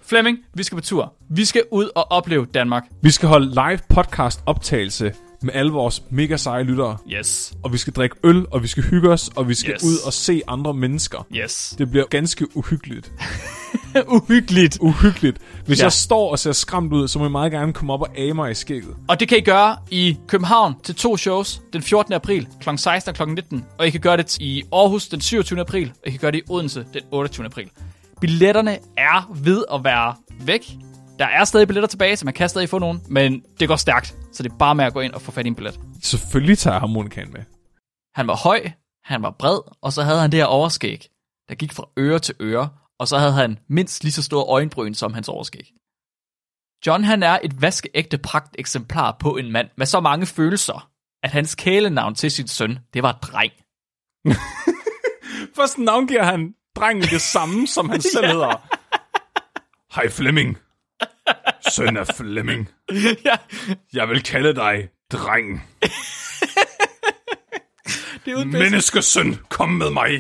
Flemming, vi skal på tur. Vi skal ud og opleve Danmark. Vi skal holde live podcast optagelse med alle vores mega seje lyttere. Yes. Og vi skal drikke øl, og vi skal hygge os, og vi skal ud og se andre mennesker. Yes. Det bliver ganske uhyggeligt. Uhyggeligt. Hvis jeg står og ser skræmt ud, så må jeg meget gerne komme op og age mig i skægget. Og det kan I gøre i København til 2 shows den 14. april kl. 16 og kl. 19. Og I kan gøre det i Aarhus den 27. april, og I kan gøre det i Odense den 28. april. Billetterne er ved at være væk. Der er stadig billetter tilbage, så man kan stadig få nogen, men det går stærkt. Så det er bare med at gå ind og få fat i en billet. Selvfølgelig tager jeg harmonikaen med. Han var høj, han var bred, og så havde han det her overskæg, der gik fra øre til øre, og så havde han mindst lige så store øjenbryn som hans overskæg. John, han er et vaskeægte pragteksemplar på en mand med så mange følelser, at hans kælenavn til sin søn, det var Dreng. Først navngiver han drengen det samme, som han selv hedder. Hej Flemming. Søn af Flemming. Ja. Jeg vil kalde dig Dreng. Menneskesøn, kom med mig.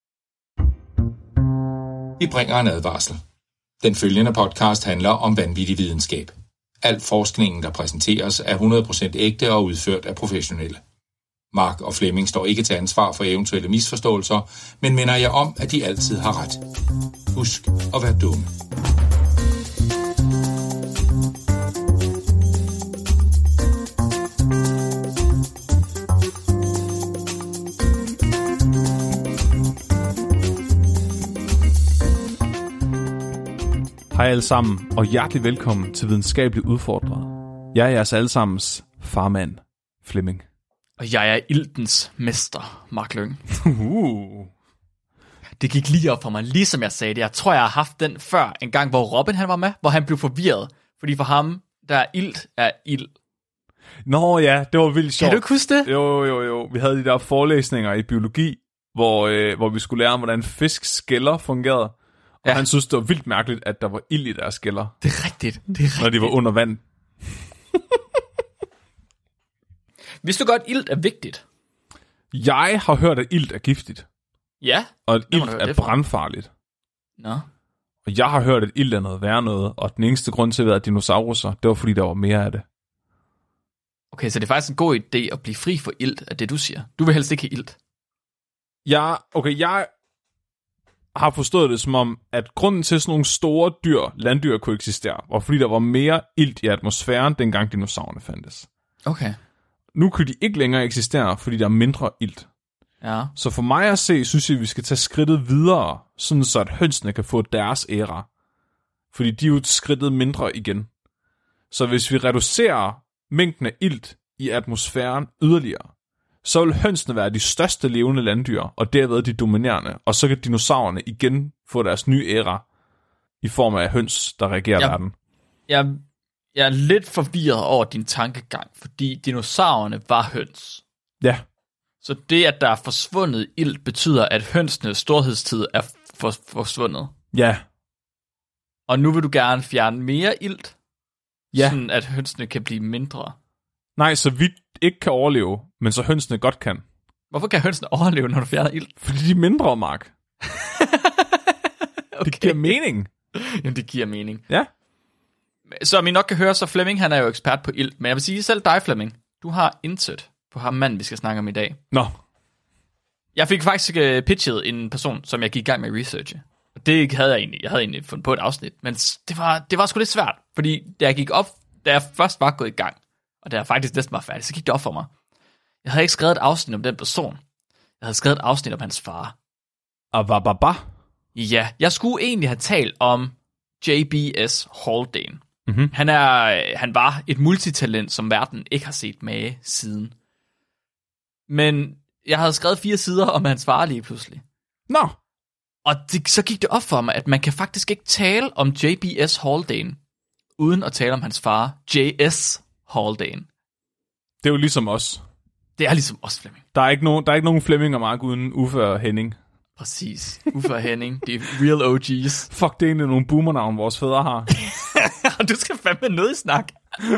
Vi bringer en advarsel. Den følgende podcast handler om vanvittig videnskab. Al forskningen, der præsenteres, er 100% ægte og udført af professionelle. Mark og Flemming står ikke til ansvar for eventuelle misforståelser, men minder jer om, at de altid har ret. Husk at være dumme. Hej alle sammen, og hjertelig velkommen til Videnskabeligt Udfordret. Jeg er jeres allesammens farmand, Flemming. Og jeg er iltens mester, Mark Lyng. Det gik lige op for mig, ligesom jeg sagde det. Jeg tror, jeg har haft den før, en gang, hvor Robin han var med, hvor han blev forvirret. Fordi for ham, der er ilt er ild. Nå ja, det var vildt sjovt. Kan du ikke huske det? Jo. Vi havde de der forelæsninger i biologi, hvor vi skulle lære om, hvordan fisk skælder fungerede. Og han synes, det var vildt mærkeligt, at der var ild i deres skælder. Det er rigtigt. Når de var under vand. Vidste du godt, at ilt er vigtigt? Jeg har hørt, at ilt er giftigt. Ja. Og at ilt er brandfarligt. Nå. Og jeg har hørt, at ilt er noget værre noget. Og den eneste grund til at være dinosauruser, det var fordi, der var mere af det. Okay, så det er faktisk en god idé at blive fri for ilt, af det du siger. Du vil helst ikke have ilt. Jeg har forstået det som om, at grunden til, at sådan nogle store landdyr kunne eksistere, var fordi der var mere ilt i atmosfæren, dengang dinosaurerne fandtes. Okay. Nu kunne de ikke længere eksistere, fordi der er mindre ilt. Ja. Så for mig at se, synes jeg, at vi skal tage skridtet videre, sådan så at hønsene kan få deres æra. Fordi de er jo skridtet mindre igen. Så hvis vi reducerer mængden af ilt i atmosfæren yderligere, så vil hønsene være de største levende landdyr, og derved de dominerende. Og så kan dinosaurerne igen få deres nye æra i form af høns, der regerer verden. Jeg er lidt forvirret over din tankegang, fordi dinosaurerne var høns. Ja. Så det, at der er forsvundet ilt, betyder, at hønsenes storhedstid er forsvundet. Ja. Og nu vil du gerne fjerne mere ilt, ja, sådan at hønsene kan blive mindre. Nej, så vi ikke kan overleve, men så hønsene godt kan. Hvorfor kan hønsene overleve, når du fjerner ilt? Fordi de er mindre, Mark. Okay. Det giver mening. Jamen, det giver mening. Ja. Som I nok kan høre, så Flemming, han er jo ekspert på ilt. Men jeg vil sige, selv dig, Flemming, du har intet på ham mand, vi skal snakke om i dag. Nå. Jeg fik faktisk pitchet en person, som jeg gik i gang med at researche. Og det havde jeg egentlig. Jeg havde egentlig fundet på et afsnit. Men det var sgu lidt svært. Fordi da jeg først var gået i gang, og da jeg faktisk næsten var færdig, så gik det op for mig. Jeg havde ikke skrevet et afsnit om den person. Jeg havde skrevet et afsnit om hans far. Abababa? Ja, jeg skulle egentlig have talt om J.B.S. Haldane. Mm-hmm. Han var et multitalent, som verden ikke har set mage siden. Men jeg havde skrevet 4 sider om hans far lige pludselig. Nå. Og så gik det op for mig, at man kan faktisk ikke tale om J.B.S. Haldane, uden at tale om hans far, J.S. Haldane. Det er jo ligesom os. Det er ligesom os, Flemming. Der er ikke nogen Flemming og Mark uden Uffe og Henning. Præcis. Uffe og Henning, det er real OG's. Fuck, det er egentlig nogle boomernavn, vores fædre har. Du skal fandme noget i snak.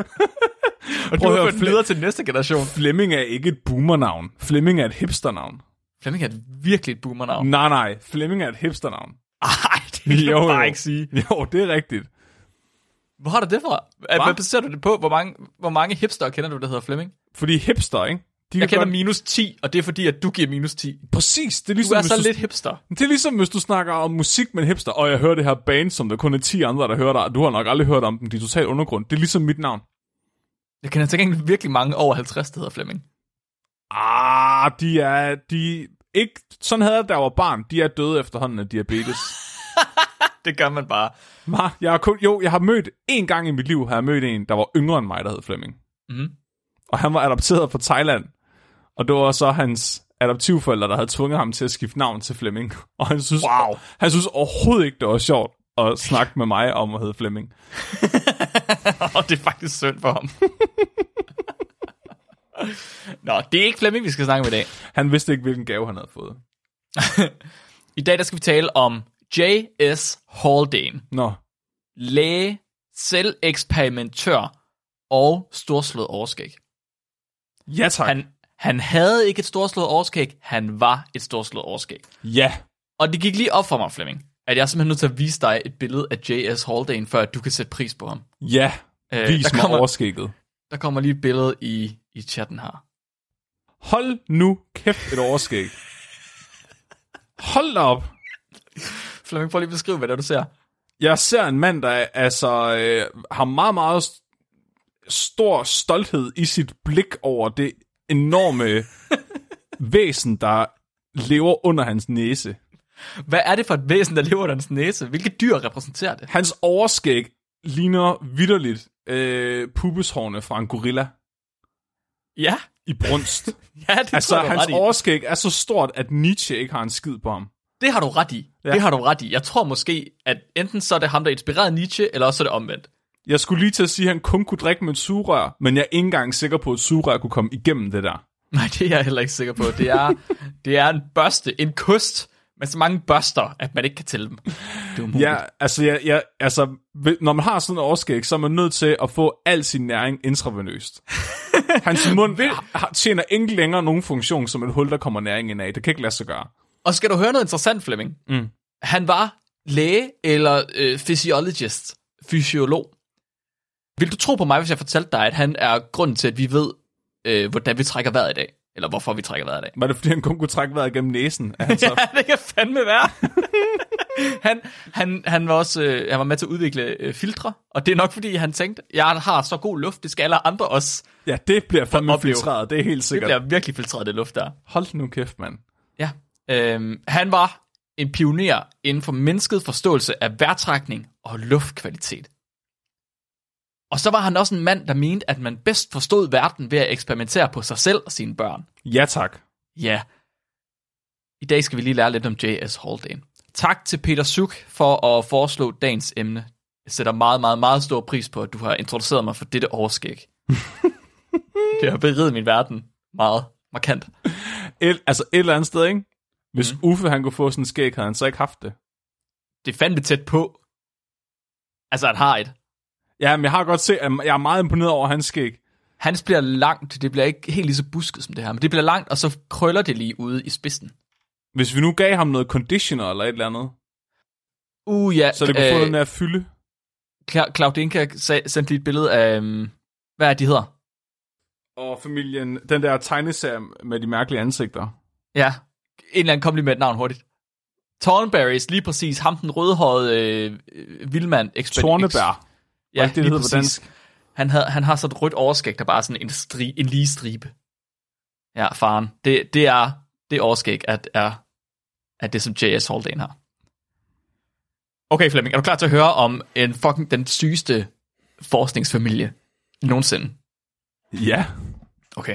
Og du har ført videre til næste generation. Flemming er ikke et boomernavn. Flemming er et hipsternavn. Flemming er virkelig et boomernavn. Nej. Flemming er et hipsternavn. Ej, det kan du bare ikke sige. Jo, det er rigtigt. Hvor har du det fra? Hvad baserer du det på? Hvor mange hipster kender du, der hedder Flemming? Fordi hipster, ikke? Jeg kender minus 10, og det er fordi, at du giver minus 10. Præcis. Det er ligesom, du er så lidt hipster. Det er ligesom, hvis du snakker om musik med en hipster, og jeg hører det her band, som der kun er 10 andre, der hører dig. Du har nok aldrig hørt om dem. De er totalt undergrund. Det er ligesom mit navn. Jeg kender til gengæld virkelig mange over 50, der hedder Flemming. De ikke... Sådan havde jeg, da jeg var barn. De er døde efterhånden af diabetes. Det gør man bare. Jeg har mødt en gang i mit liv, har jeg mødt en, der var yngre end mig, der hed Flemming. Mm-hmm. Og han var adopteret fra Thailand. Og det var så hans adoptivforældre, der havde tvunget ham til at skifte navn til Flemming. Og han synes overhovedet ikke, det var sjovt at snakke med mig om at hedde Flemming. Og det er faktisk synd for ham. Nå, det er ikke Flemming, vi skal snakke med i dag. Han vidste ikke, hvilken gave han havde fået. I dag der skal vi tale om J.S. Haldane. Nå. Læge, selveksperimentør og storslået overskæg. Ja, tak. Han havde ikke et storslået overskæg, han var et storslået overskæg. Ja. Og det gik lige op for mig, Flemming, at jeg er simpelthen nødt til at vise dig et billede af J.S. Haldane, før at du kan sætte pris på ham. Ja, vis mig overskægget. Der kommer lige et billede i chatten her. Hold nu kæft et overskæg. Hold da op. Flemming, prøv lige at beskrive, hvad det er, du ser. Jeg ser en mand, der har meget, meget stor stolthed i sit blik over det enorme væsen, der lever under hans næse. Hvad er det for et væsen, der lever under hans næse? Hvilke dyr repræsenterer det? Hans overskæg ligner vitterligt pubeshårene fra en gorilla. Ja. I brunst. Ja, det altså, tror jeg, hans overskæg er så stort, at Nietzsche ikke har en skid på ham. Det har du ret i. Ja. Det har du ret i. Jeg tror måske, at enten så er det ham, der inspirerede Nietzsche, eller også er det omvendt. Jeg skulle lige til at sige, at han kun kunne drikke med et sugerør, men jeg er ikke engang sikker på, at et sugerør kunne komme igennem det der. Nej, det er jeg heller ikke sikker på. Det er en børste, en kost, med så mange børster, at man ikke kan tælle dem. Ja, altså, når man har sådan en overskæg, så er man nødt til at få al sin næring intravenøst. Hans mund tjener ikke længere nogen funktion som et hul, der kommer næring ind af. Det kan ikke lade sig gøre. Og skal du høre noget interessant, Flemming? Han var læge eller fysiolog. Vil du tro på mig, hvis jeg fortalte dig, at han er grunden til, at vi ved, hvordan vi trækker vejret i dag? Eller hvorfor vi trækker vejret i dag? Var det, fordi han kun kunne trække vejret gennem næsen? Ja, det kan fandme være. han var også han var med til at udvikle filtre, og det er nok, fordi han tænkte, jeg har så god luft, det skal alle andre også. Ja, det bliver fandme filtreret, det er helt sikkert. Det bliver virkelig filtreret, det luft der. Hold nu kæft, mand. Ja. Han var en pioner inden for mennesket forståelse af vejrtrækning og luftkvalitet. Og så var han også en mand, der mente, at man bedst forstod verden ved at eksperimentere på sig selv og sine børn. Ja, tak. Ja. I dag skal vi lige lære lidt om J.S. Haldane. Tak til Peter Suk for at foreslå dagens emne. Jeg sætter meget, meget, meget stor pris på, at du har introduceret mig for dette overskæg. Det har beriget min verden meget markant. Et eller andet sted, ikke? Hvis Uffe han kunne få sådan en skæg, havde han så ikke haft det. Det fandt det tæt på. Altså, han har et. Ja, men jeg har godt set, at jeg er meget imponeret over hans skæg. Hans bliver langt. Det bliver ikke helt lige så busket som det her, men det bliver langt, og så krøller det lige ude i spidsen. Hvis vi nu gav ham noget conditioner eller et eller andet. Ja. Så det kunne få noget med at fylde. Claudinka sendte lige et billede af, hvad er de hedder? Og familien, den der tegneserie med de mærkelige ansigter. Ja, en eller anden kom lige med et navn hurtigt. Thornberrys, lige præcis. Ham den rødhårede vildmand. Tornebær. Ja, det hedder på dansk. Han har så et rødt overskæg, der bare er sådan en lige stribe. Ja, faren. Det er det overskæg, at det som J.S. Haldane har. Okay, Flemming, er du klar til at høre om den sygeste forskningsfamilie nogensinde? Ja. Okay.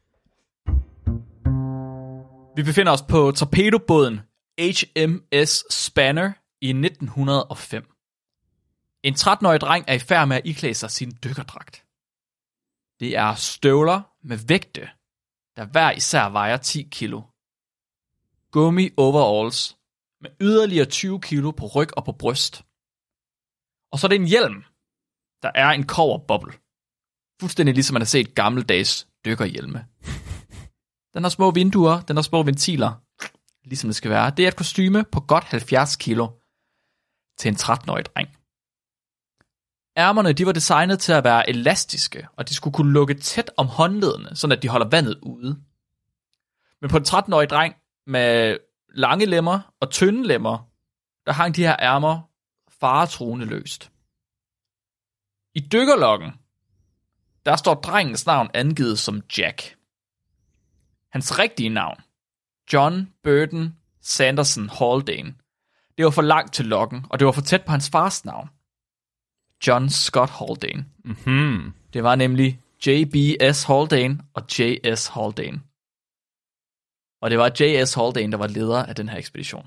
Vi befinder os på torpedobåden HMS Spanner i 1905. En 13-årig dreng er i færd med at iklæde sig sin dykkerdragt. Det er støvler med vægte, der hver især vejer 10 kilo. Gummi overalls med yderligere 20 kilo på ryg og på bryst. Og så er det en hjelm, der er en kobberboble. Fuldstændig ligesom man har set gammeldags dykkerhjelme. Den har små vinduer, den har små ventiler, ligesom det skal være. Det er et kostyme på godt 70 kilo til en 13-årig dreng. Ærmerne, de var designet til at være elastiske, og de skulle kunne lukke tæt om håndledene, sådan at de holder vandet ude. Men på en 13-årig dreng med lange lemmer og tynde lemmer, der hang de her ærmer faretruende løst. I dykkerloggen, der står drengens navn angivet som Jack. Hans rigtige navn, John Burton Sanderson Haldane, det var for langt til loggen, og det var for tæt på hans fars navn, John Scott Haldane. Mm-hmm. Det var nemlig J.B.S. Haldane og J.S. Haldane. Og det var J.S. Haldane, der var leder af den her ekspedition.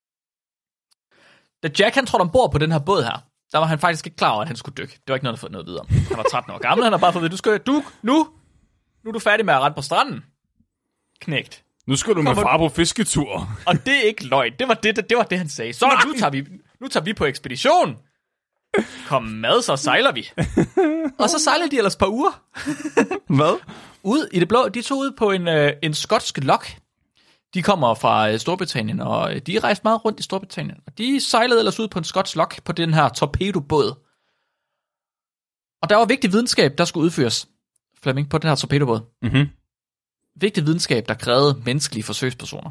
Da Jack han trådte ombord på den her båd her, der var han faktisk ikke klar over, at han skulle dykke. Det var ikke noget, der fået noget videre. Han var 13 år gammel, han har bare fået at vide, nu er du færdig med at rende på stranden. Knægt. Nu skal du med far på fisketur. Og det er ikke løgn. Det var det, han sagde. Så nu tager vi på ekspedition. Kom med, så sejler vi. Og så sejlede de ellers et par uger. Hvad? Ud i det blå. De tog ud på en skotsk lok. De kommer fra Storbritannien, og de rejste meget rundt i Storbritannien. Og de sejlede ellers ud på en skotsk lok på den her torpedobåd. Og der var vigtig videnskab, der skulle udføres, Flemming, på den her torpedobåd. Mm-hmm. Vigtig videnskab, der krævede menneskelige forsøgspersoner.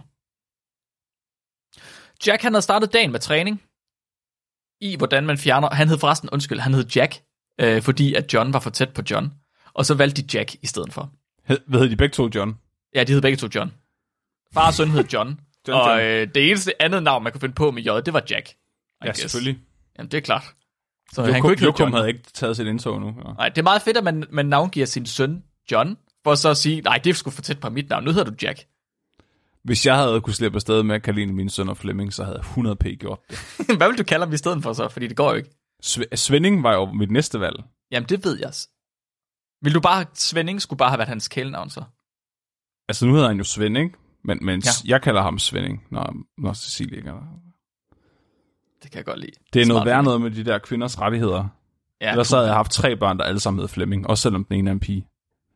Jack, han havde startet dagen med træning i, hvordan man fjerner... Han hed Jack, fordi at John var for tæt på John. Og så valgte de Jack i stedet for. Hvad hed de begge to, John? Ja, de hed begge to John. Far og søn hed John. Og det eneste andet navn, man kunne finde på med J, det var Jack. Ja, selvfølgelig. Jamen, det er klart. Så han kunne ikke hedde John. Havde ikke taget sit indtog nu. Ja. Nej, det er meget fedt, at man navngiver sin søn John, for så at sige, nej, det er sgu for tæt på mit navn. Nu hedder du Jack. Hvis jeg havde kunne slippe afsted med at kalde en af mine sønner Flemming, så havde jeg 100p gjort det. Hvad vil du kalde ham i stedet for så? Fordi det går jo ikke. Svending var jo mit næste valg. Jamen, det ved jeg. Svending skulle bare have været hans kælenavn så? Altså, nu hedder han jo Svend, ikke? Men ja. Jeg kalder ham Svending, når Cecilie ikke er der. Det kan jeg godt lide. Det er noget værd noget med de der kvinders rettigheder. Ja, ellers havde jeg haft 3 børn, der alle sammen hed Flemming, også selvom den ene er en pige.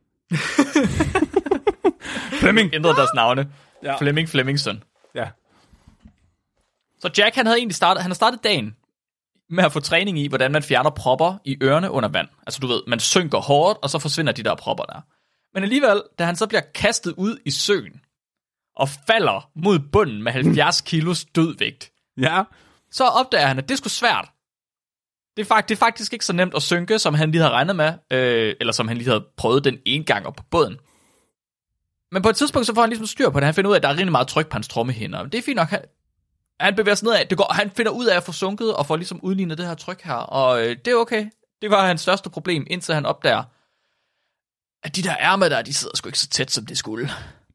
Flemming! Ændrede deres navne. Ja. Flemmingson. Ja. Så Jack, han havde startet dagen med at få træning i, hvordan man fjerner propper i ørerne under vand. Altså du ved, man synker hårdt, og så forsvinder de der propper der. Men alligevel, da han så bliver kastet ud i søen, og falder mod bunden med 70 kilos dødvægt, ja, så opdager han, at det er sgu svært. Det er faktisk ikke så nemt at synke, som han lige havde regnet med, eller som han lige havde prøvet den ene gang op på båden. Men på et tidspunkt, så får han ligesom styr på det. Han finder ud af, at der er rigtig meget tryk på hans trommehinder. Det er fint nok. Han bevæger sig nedad. Han finder ud af at få sunket, og får ligesom udlignet det her tryk her. Og det er okay. Det var hans største problem, indtil han opdager, at de der ærmer der, de sidder sgu ikke så tæt, som de skulle.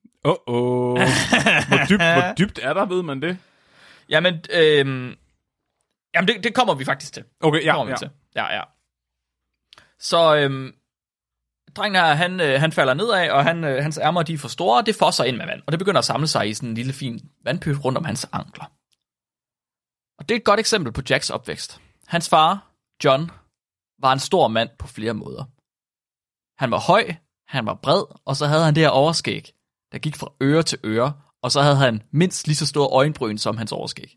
Hvor dybt er der, ved man det? Jamen, det kommer vi faktisk til. Okay, ja. Ja. Så drengen her, han falder nedad, og hans ærmer, de er for store, og det fosser ind med vand. Og det begynder at samle sig i sådan en lille fin vandpyt rundt om hans ankler. Og det er et godt eksempel på Jacks opvækst. Hans far, John, var en stor mand på flere måder. Han var høj, han var bred, og så havde han det her overskæg, der gik fra øre til øre, og så havde han mindst lige så store øjenbryn som hans overskæg.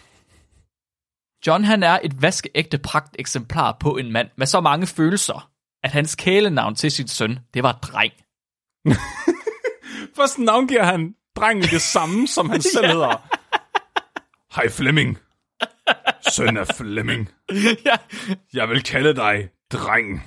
John, han er et vaskeægte pragteksemplar på en mand med så mange følelser, at hans kælenavn til sin søn, det var Dreng. Først navngiver han drengen det samme, som han selv hedder. Hej Flemming. Søn af Flemming. Ja. Jeg vil kalde dig Dreng.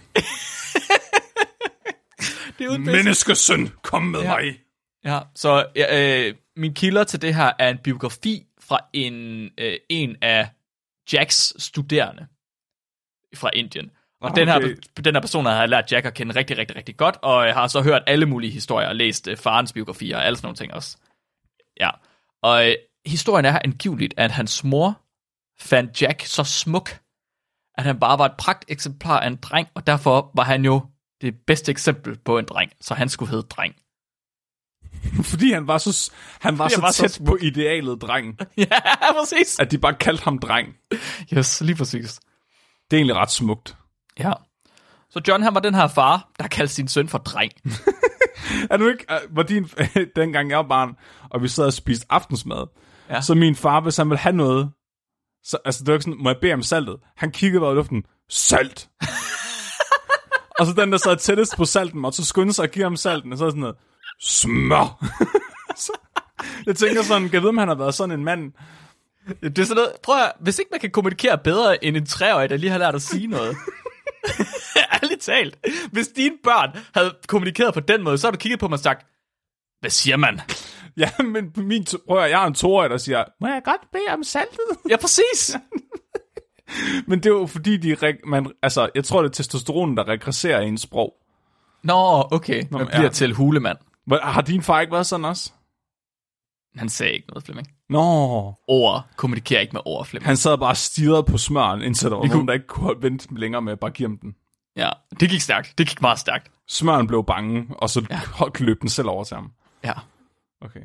Menneskesøn, kom med mig. Ja, så min kilder til det her er en biografi fra en af Jacks studerende fra Indien. Og den her person har lært Jack at kende rigtig, rigtig, rigtig godt, og har så hørt alle mulige historier, og læst farens biografier og alle sådan nogle ting også. Ja, og historien er angiveligt, at hans mor fandt Jack så smuk, at han bare var et pragteksemplar af en dreng, og derfor var han jo det bedste eksempel på en dreng, så han skulle hedde Dreng. Fordi han var så tæt på idealet dreng. Ja, præcis. At de bare kaldte ham Dreng. Yes, lige præcis. Det er egentlig ret smukt. Ja. Så John, han var den her far, der kaldte sin søn for Dreng. Er du ikke, var dengang jeg var barn, og vi sad og spiste aftensmad, ja. Så min far, hvis han ville have noget, så, altså det var ikke sådan, må jeg bede om saltet? Han kiggede bare i luften, salt! Og så den, der sad tættest på salten, og så skyndte sig at give ham salten, og så sådan noget, smør. Jeg tænker sådan, kan jeg vide, om han har været sådan en mand? Det er sådan noget, prøv at, hvis ikke man kan kommunikere bedre end en 3-årig, der lige har lært at sige noget. Ærligt talt. Hvis dine børn havde kommunikeret på den måde, så har du kigget på mig og sagt, hvad siger man? Ja, men jeg har en 2-årig, der siger, må jeg godt bede om saltet? Ja, præcis. Men det er jo fordi, jeg tror, det er testosteronen, der regresserer i en sprog. Nå, okay. Man bliver til hulemand. Har din far ikke været sådan også? Han sagde ikke noget, Flemming. Nå. Ord kommunikerer ikke med ord, Flemming. Han sad bare og stirrede på smøren, indtil der var nogen, der ikke kunne vente længere med at bare give ham den. Ja, det gik stærkt. Det gik meget stærkt. Smøren blev bange, og så løb den selv over til ham. Ja. Okay.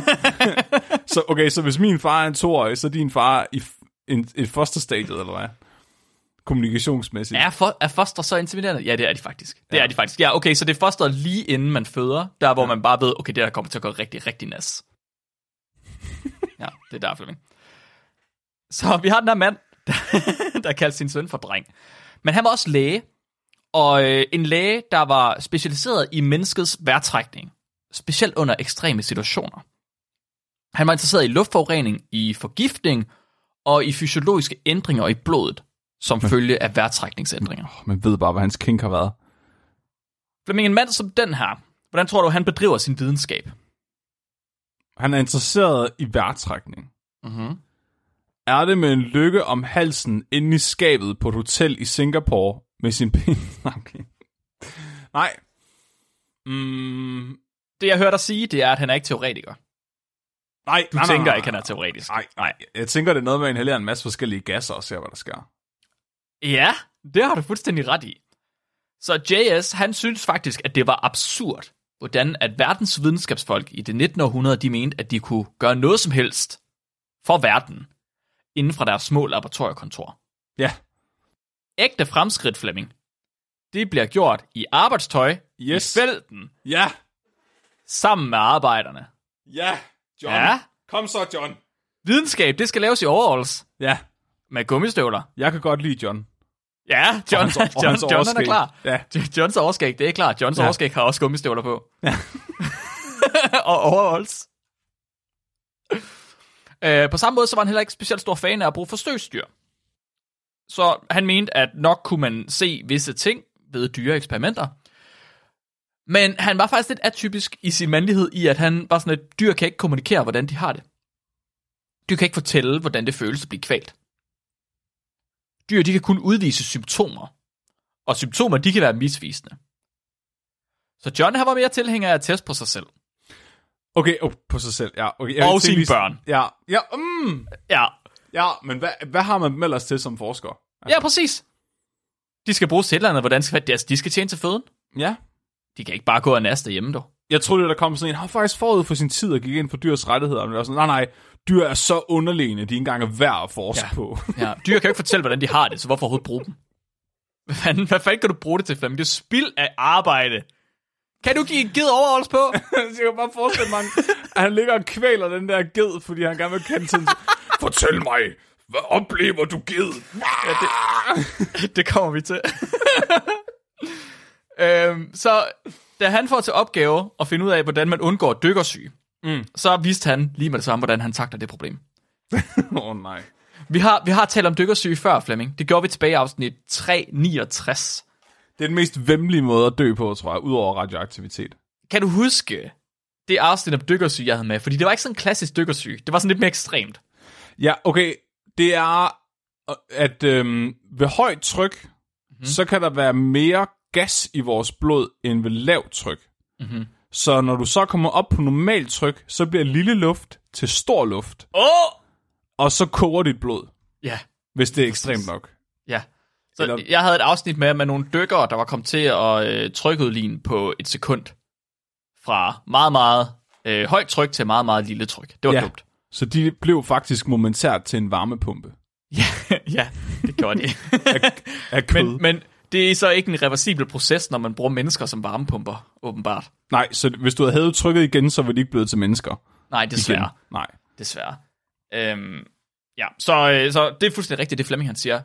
så hvis min far er en 2-årig, så er din far i et fosterstadiet, eller hvad? Kommunikationsmæssigt. Er foster så intimiderende? Ja, det er de faktisk. Ja, okay, så det er fosteret lige inden man føder, der hvor man bare ved, okay, det der kommer til at gå rigtig, rigtig nas. Ja, det er der, Flemming. Så vi har den her mand, der kaldte sin søn for dreng. Men han var også læge, og en læge, der var specialiseret i menneskets vejrtrækning, specielt under ekstreme situationer. Han var interesseret i luftforurening, i forgiftning og i fysiologiske ændringer i blodet, som følge af vejrtrækningsændringer. Man ved bare, hvad hans kink har været. Flemming, en mand som den her, hvordan tror du, han bedriver sin videnskab? Han er interesseret i vejrtrækning. Mm-hmm. Er det med en lykke om halsen inde i skabet på et hotel i Singapore med sin ben? Okay. Nej. Det jeg hørte dig sige, det er, at han er ikke teoretiker. Du tænker ikke, han er teoretisk. Nej. Jeg tænker, det er noget med at inhalere en masse forskellige gasser og se, hvad der sker. Ja, det har du fuldstændig ret i. Så J.S., han synes faktisk, at det var absurd, hvordan at verdens videnskabsfolk i det 19. århundrede, de mente, at de kunne gøre noget som helst for verden, inden fra deres små laboratoriekontor. Ja. Ægte fremskridt, Flemming. Det bliver gjort i arbejdstøj, i felten, sammen med arbejderne. Ja, John. Ja. Kom så, John. Videnskab, det skal laves i overalls. Ja. Med gummistøvler. Jeg kan godt lide John. Ja, John han er klar. Ja. Johns overskæg, det er klart. Johns overskæg har også gummistøvler på. Ja. Og overholds. På samme måde, så var han heller ikke specielt stor fan af at bruge forsøgsdyr. Så han mente, at nok kunne man se visse ting ved dyreeksperimenter. Men han var faktisk lidt atypisk i sin mandlighed i, at han var sådan et dyr kan ikke kommunikere, hvordan de har det. Dyr kan ikke fortælle, hvordan det føles at blive kvalt. Dyr, de kan kun udvise symptomer. Og symptomer, de kan være misvisende. Så John, han var mere tilhænger af at teste på sig selv. Okay, på sig selv, ja. Okay, og sine børn. Ja, men hvad har man ellers til som forsker? Altså. Ja, præcis. De skal bruges til et eller andet, hvordan de skal tjene til føden. Ja. De kan ikke bare gå og naste hjemme, dog. Jeg troede, der kom sådan en, han faktisk forud for sin tid og gik ind for dyrs rettigheder. Men det var sådan, nej, dyr er så underlegne, de ikke engang er værd at forske på. Ja, dyr kan jo ikke fortælle, hvordan de har det, så hvorfor overhovedet bruge dem? Hvad fanden kan du bruge det til, Flemming? Det er spild af arbejde. Kan du give en ged overholds på? Jeg kan bare forestille mig, at han ligger og kvæler den der ged, fordi han gerne vil kende til. Fortæl mig, hvad oplever du ged? Ja, det kommer vi til. Så da han får til opgave at finde ud af, hvordan man undgår dykkersyge, så viste han lige med det samme, hvordan han takler det problem. Nej. Vi har talt om dykkersyge før, Flemming. Det gjorde vi tilbage i afsnit 369. Det er den mest væmmelige måde at dø på, tror jeg, udover radioaktivitet. Kan du huske det afsnit om dykkersyge, jeg havde med? Fordi det var ikke sådan en klassisk dykkersyge. Det var sådan lidt mere ekstremt. Ja, okay. Det er, at ved højt tryk, så kan der være mere gas i vores blod, end ved lavt tryk. Mm-hmm. Så når du så kommer op på normalt tryk, så bliver lille luft til stor luft. Og så koger dit blod. Ja. Hvis det er ekstremt nok. Ja. Så jeg havde et afsnit med nogle dykkere, der var kommet til at trykudligne på et sekund. Fra meget, meget højt tryk til meget, meget lille tryk. Det var dumt. Så de blev faktisk momentært til en varmepumpe. Ja, det gjorde de. af kød. Men det er så ikke en reversibel proces, når man bruger mennesker som varmepumper, åbenbart. Nej, så hvis du havde hævet trykket igen, så var de ikke blevet til mennesker. Nej, desværre. Igen. Nej. Desværre. Ja, så det er fuldstændig rigtigt, det Flemming han siger.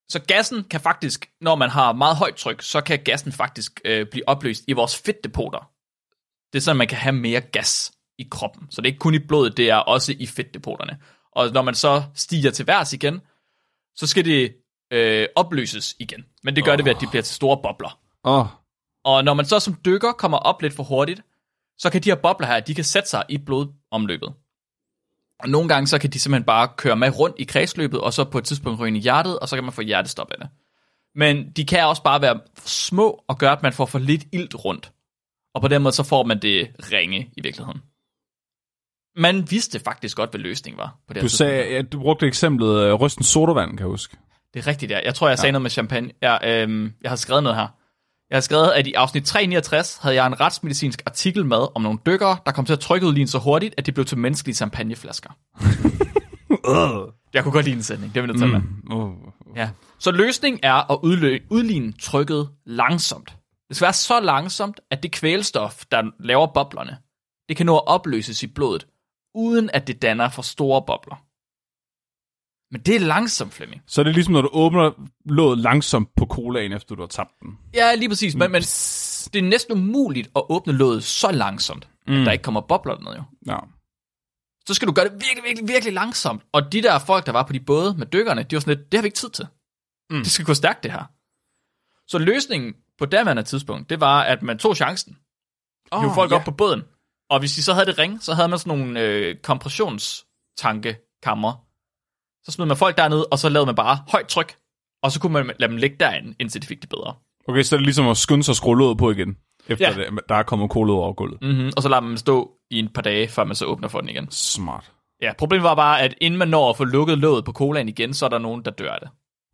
Så gassen kan faktisk, når man har meget højt tryk, så kan gassen faktisk blive opløst i vores fedtdepoter. Det er sådan, man kan have mere gas i kroppen. Så det er ikke kun i blodet, det er også i fedtdepoterne. Og når man så stiger til værs igen, så skal det opløses igen. Men det gør det ved, at de bliver til store bobler. Og når man så som dykker kommer op lidt for hurtigt, så kan de her bobler her, de kan sætte sig i blodomløbet. Og nogle gange, så kan de simpelthen bare køre med rundt i kredsløbet, og så på et tidspunkt ryge ind i hjertet, og så kan man få hjertestop af det. Men de kan også bare være små, og gøre, at man får for lidt ilt rundt. Og på den måde, så får man det ringe i virkeligheden. Man vidste faktisk godt, hvad løsningen var på det her tidspunkt. Ja, du brugte eksemplet rysten sodavand, kan jeg huske. Det er rigtigt, ja. Jeg tror, jeg sagde noget med champagne. Jeg har skrevet noget her. Jeg har skrevet, at i afsnit 369 havde jeg en retsmedicinsk artikel med om nogle dykkere, der kom til at trykke udlignen så hurtigt, at de blev til menneskelige champagneflasker. Jeg kunne godt lide en sætning. Det vil jeg tage med. Ja. Så løsningen er at udligne trykket langsomt. Det skal være så langsomt, at det kvælstof, der laver boblerne, det kan nå at opløses i blodet, uden at det danner for store bobler. Men det er langsomt, Flemming. Så det er ligesom, når du åbner låget langsomt på colaen, efter du har tabt den. Ja, lige præcis. Men det er næsten umuligt at åbne låget så langsomt, at der ikke kommer bobler dernede jo. Ja. Så skal du gøre det virkelig, virkelig, virkelig langsomt. Og de der folk, der var på de både med dykkerne, de var sådan lidt, det har vi ikke tid til. Det skal gå stærkt, det her. Så løsningen på daværende tidspunkt, det var, at man tog chancen. Hiv folk op på båden. Og hvis de så havde det ring, så havde man sådan nogle kompressionstankekammer. Så smed man folk dernede, og så lavede man bare højt tryk. Og så kunne man lade dem ligge derinde, indtil de fik det bedre. Okay, så er det ligesom at skynde sig at skrue låget på igen, efter der er kommet cola over gulvet. Mm-hmm. Og så lader man stå i et par dage, før man så åbner for den igen. Smart. Ja, problemet var bare, at inden man når at få lukket låget på colaen igen, så er der nogen, der dør af det.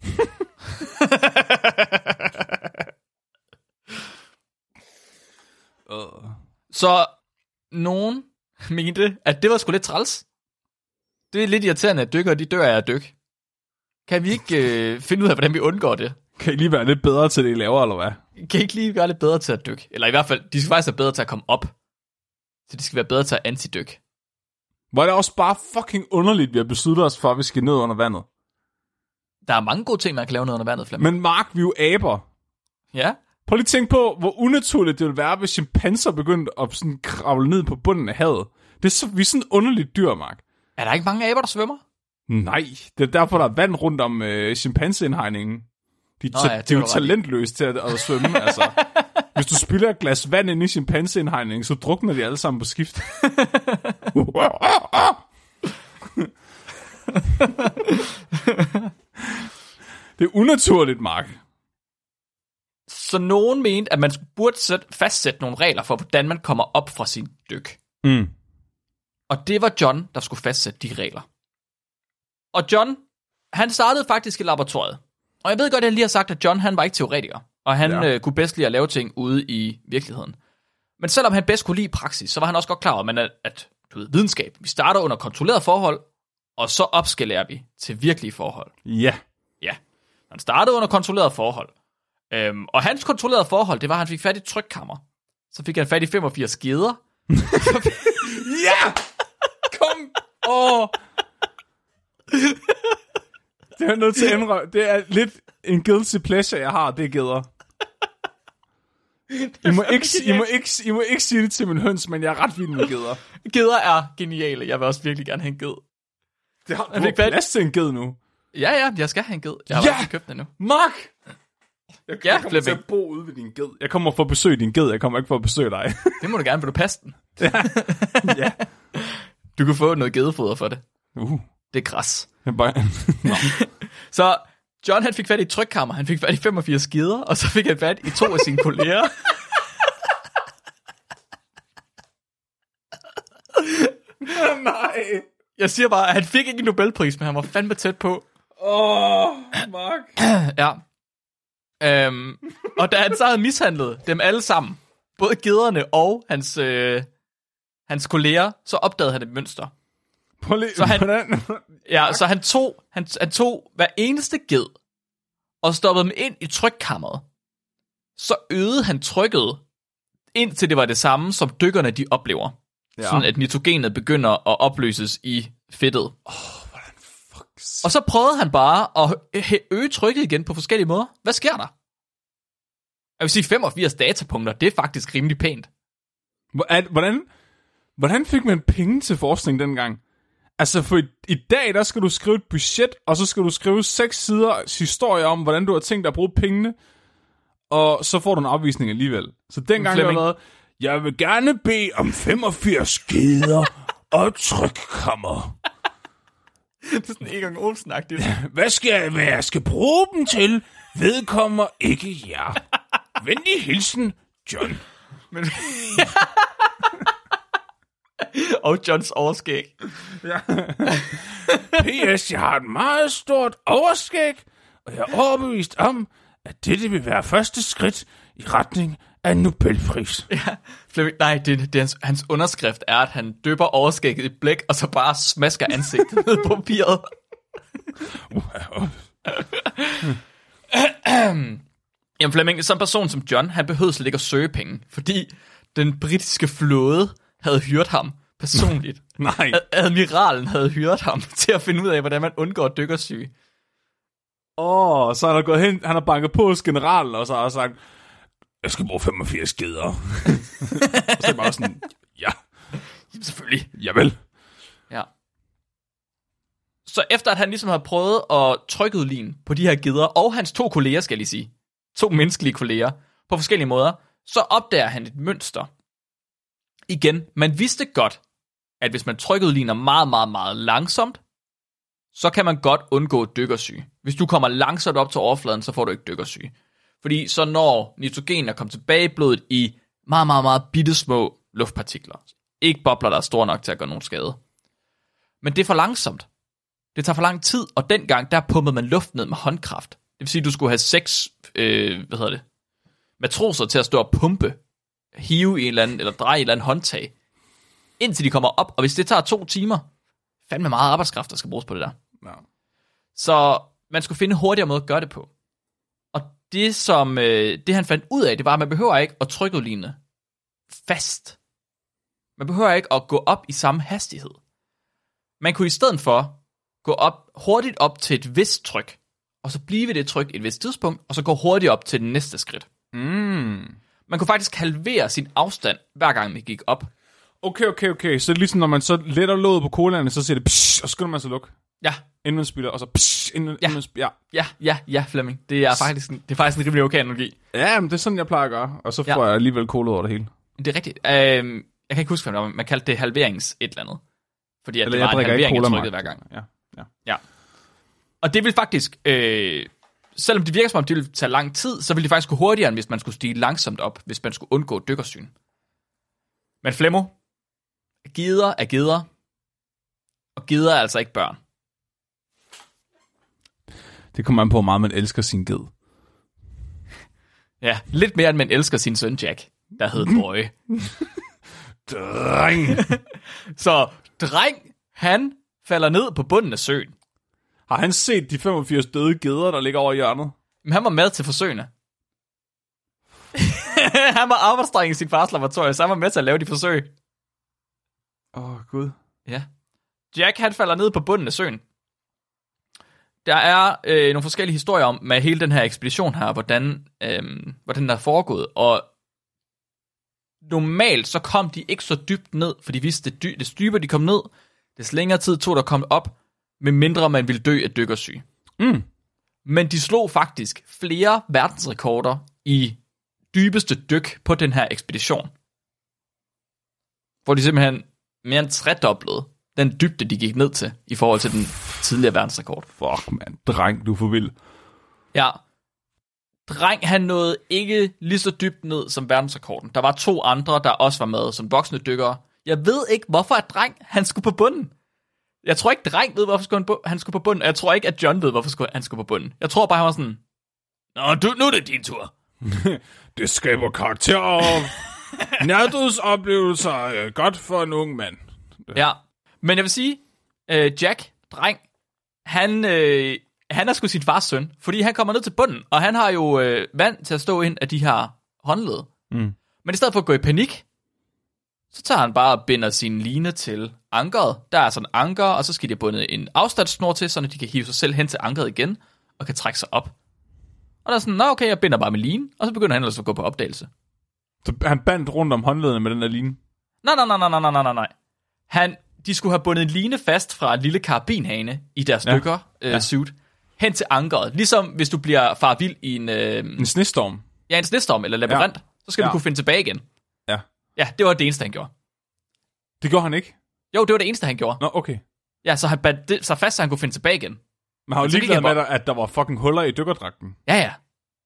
Så nogen mente, at det var sgu lidt træls. Det er lidt irriterende, at dykkere, de dør af at dykke. Kan vi ikke finde ud af, hvordan vi undgår det? Kan I lige være lidt bedre til det, I laver, eller hvad? Kan I ikke lige være lidt bedre til at dykke? Eller i hvert fald, de skal faktisk være bedre til at komme op. Så de skal være bedre til at antidykke. Var det også bare fucking underligt, vi har besluttet os for, at vi skal ned under vandet? Der er mange gode ting, man kan lave ned under vandet, Flemming. Men Mark, vi er jo aber. Ja? Prøv lige at tænke på, hvor unaturligt det ville være, hvis chimpanser begyndte at sådan kravle ned på bunden af havet. Vi er sådan underligt dyr, Mark. Er der ikke mange aber, der svømmer? Nej, det er derfor, der er vand rundt om chimpanseindhegningen. De er jo talentløse til at svømme, altså. Hvis du spiller et glas vand ind i chimpanseindhegningen, så drukner de alle sammen på skift. Det er unaturligt, Mark. Så nogen mente, at man burde fastsætte nogle regler for, hvordan man kommer op fra sin dyk. Og det var John, der skulle fastsætte de regler. Og John, han startede faktisk i laboratoriet. Og jeg ved godt, at jeg lige har sagt, at John, han var ikke teoretiker. Og han kunne bedst lide at lave ting ude i virkeligheden. Men selvom han bedst kunne lide praksis, så var han også godt klar over, at du ved, videnskab, vi starter under kontrolleret forhold, og så opskalerer vi til virkelige forhold. Ja. Ja. Han startede under kontrolleret forhold. Og hans kontrollerede forhold, det var, at han fik fat i et trykkammer. Så fik han fat i 85 skeder. Ja! Kom! Det er nødt til at ændre. Det er lidt en guilty pleasure, jeg har, det er geder. I må ikke sige det til min høns, men jeg er ret vild med geder. Geder er geniale. Jeg vil også virkelig gerne have en ged. Du har plads til en ged nu. Ja, jeg skal have en ged. Jeg har også købt den nu. Mark! Jeg kommer til at bo ude ved din ged. Jeg kommer for at besøge din ged. Jeg kommer ikke for at besøge dig. Det må du gerne. Vil du passe den? Ja. Du kan få noget gedefoder for det. Det er græs. Så John, han fik fat i et trykkammer. Han fik fat i 85 skeder. Og så fik han fat i 2 af sine kolleger. Nej. Jeg siger bare, at han fik ikke en Nobelpris, men han var fandme tæt på. Mark. Ja. Og da han så havde mishandlet dem alle sammen, både gederne og hans kolleger, så opdagede han et mønster. Så han tog hver eneste ged og stoppede dem ind i trykkammeret. Så øgede han trykket, indtil det var det samme, som dykkerne de oplever. Ja. Sådan at nitrogenet begynder at opløses i fedtet. Hvordan fuck Og så prøvede han bare at øge trykket igen på forskellige måder. Hvad sker der? Jeg vil sige 85 datapunkter, det er faktisk rimelig pænt. Hvordan fik man penge til forskning dengang? Altså for i dag, der skal du skrive et budget, og så skal du skrive 6 sider historie om, hvordan du har tænkt dig at bruge pengene, og så får du en afvisning alligevel. Så dengang der var jeg vil gerne bede om 85 geder og trykkammer. Det er sådan en gang Olsen-agtigt. Hvad jeg skal bruge dem til, vedkommer ikke jer. Venlig hilsen, John. Men... og Johns overskæg. Ja. P.S. Jeg har et meget stort overskæg, og jeg er overbevist om, at dette vil være første skridt i retning af en Nobelpris. Ja, nej, det hans underskrift er, at han dypper overskægget i blæk, og så bare smasker ansigtet ned på papiret. Jamen Flemming, som person som John, han behøvede slet ikke at søge penge, fordi den britiske flåde havde hyret ham personligt. Nej. Admiralen havde hyret ham til at finde ud af, hvordan man undgår dykkersyge. Så han har gået hen, han har banket på hos generalen, og så har sagt, jeg skal bruge 85 geder. Og så er bare sådan, ja. Jamen, selvfølgelig. Javel. Ja. Så efter at han ligesom havde prøvet at trykudligne på de her geder, og hans 2 kolleger, skal jeg lige sige, 2 menneskelige kolleger, på forskellige måder, så opdager han et mønster. Igen, man vidste godt, at hvis man trykudligner meget, meget, meget langsomt, så kan man godt undgå dykkersyge. Hvis du kommer langsomt op til overfladen, så får du ikke dykkersyge. Fordi så når nitrogen er kommet tilbage i blodet i meget, meget, meget bittesmå luftpartikler. Ikke bobler, der er store nok til at gøre nogen skade. Men det er for langsomt. Det tager for lang tid, og dengang, der pumpede man luft ned med håndkraft. Det vil sige, at du skulle have 6 matroser til at stå og pumpe, hive i en eller anden, eller dreje i en eller anden håndtag, indtil de kommer op. Og hvis det tager 2 timer, fandme meget arbejdskraft, der skal bruges på det der. Ja. Så man skulle finde hurtigere måde at gøre det på. Og det han fandt ud af, det var, at man behøver ikke at trykudligne fast. Man behøver ikke at gå op i samme hastighed. Man kunne i stedet for gå hurtigt op til et vist tryk, og så blive ved det tryk et vist tidspunkt, og så gå hurtigt op til det næste skridt. Man kunne faktisk halvere sin afstand, hver gang man gik op. Okay. Så ligesom når man så letter låget på colaerne, så siger det psh, og så skynder man så lukke. Ja. Inden man spiller, og så psh, inden man spiller. Ja, Flemming. Det er faktisk en rimelig okay analogi. Ja, men det er sådan, jeg plejer at gøre. Og så får jeg alligevel cola over det hele. Det er rigtigt. Jeg kan ikke huske, hvad man kaldte det halverings et eller andet. Fordi at det var en halvering af trykket hver gang. Ja. Og det vil faktisk, selvom det virker som om, det ville tage lang tid, så ville det faktisk gå hurtigere, end hvis man skulle stige langsomt op, hvis man skulle undgå dykkersyn. Men Flemmo, geder er geder, og geder er altså ikke børn. Det kommer an på, hvor meget man elsker sin ged. Ja, lidt mere, end man elsker sin søn Jack, der hed Boy. Dreng! Så dreng, han falder ned på bunden af søen. Har han set de 85 døde geder, der ligger over hjørnet? Men han var med til forsøgene. Han var arbejdsdreng i sin fars laboratorium, så han var med til at lave de forsøg. Gud. Ja. Jack, han falder ned på bunden af søen. Der er nogle forskellige historier om med hele den her ekspedition her, hvordan den er foregået. Og normalt så kom de ikke så dybt ned, for de vidste, det dybere de kom ned, des længere tid tog der kom op, med mindre man ville dø af dykkersyge. Men de slog faktisk flere verdensrekorder i dybeste dyk på den her ekspedition. Hvor de simpelthen mere end tredoblede den dybde, de gik ned til, i forhold til den tidligere verdensrekord. Fuck, man. Dreng, du er for vild. Ja. Dreng, han nåede ikke lige så dybt ned som verdensrekorden. Der var 2 andre, der også var med som voksne dykkere. Jeg ved ikke, hvorfor at dreng, han skulle på bunden. Jeg tror ikke, dreng ved, hvorfor han skulle på bunden. Jeg tror ikke, at John ved, hvorfor han skulle på bunden. Jeg tror bare, han var sådan, nu er det din tur. Det skaber karakter og nærdødsoplevelser godt for en ung mand. Ja, men jeg vil sige, Jack, dreng, han er sgu sin fars søn, fordi han kommer ned til bunden, og han har jo vand til at stå ind af de her håndled. Men i stedet for at gå i panik, Så tager han bare og binder sin line til ankeret. Der er sådan en anker, og så skal de have bundet en afstandssnor til, så de kan hive sig selv hen til ankeret igen, og kan trække sig op. Og der er sådan, okay, jeg binder bare med line, og så begynder han ellers at gå på opdagelse. Så han bandt rundt om håndledene med den der line? Nej. De skulle have bundet en line fast fra en lille karabinhane i deres suit, hen til ankeret. Ligesom hvis du bliver far vild i en snestorm. Ja, en snestorm eller labyrint, så skal du kunne finde tilbage igen. Ja. Ja, det var det eneste, han gjorde. Det gjorde han ikke? Jo, det var det eneste, han gjorde. Nå, okay. Ja, så han bandt det så fast, så han kunne finde tilbage igen. Men har jo ligeglad med, at der var fucking huller i dykkerdragten. Ja.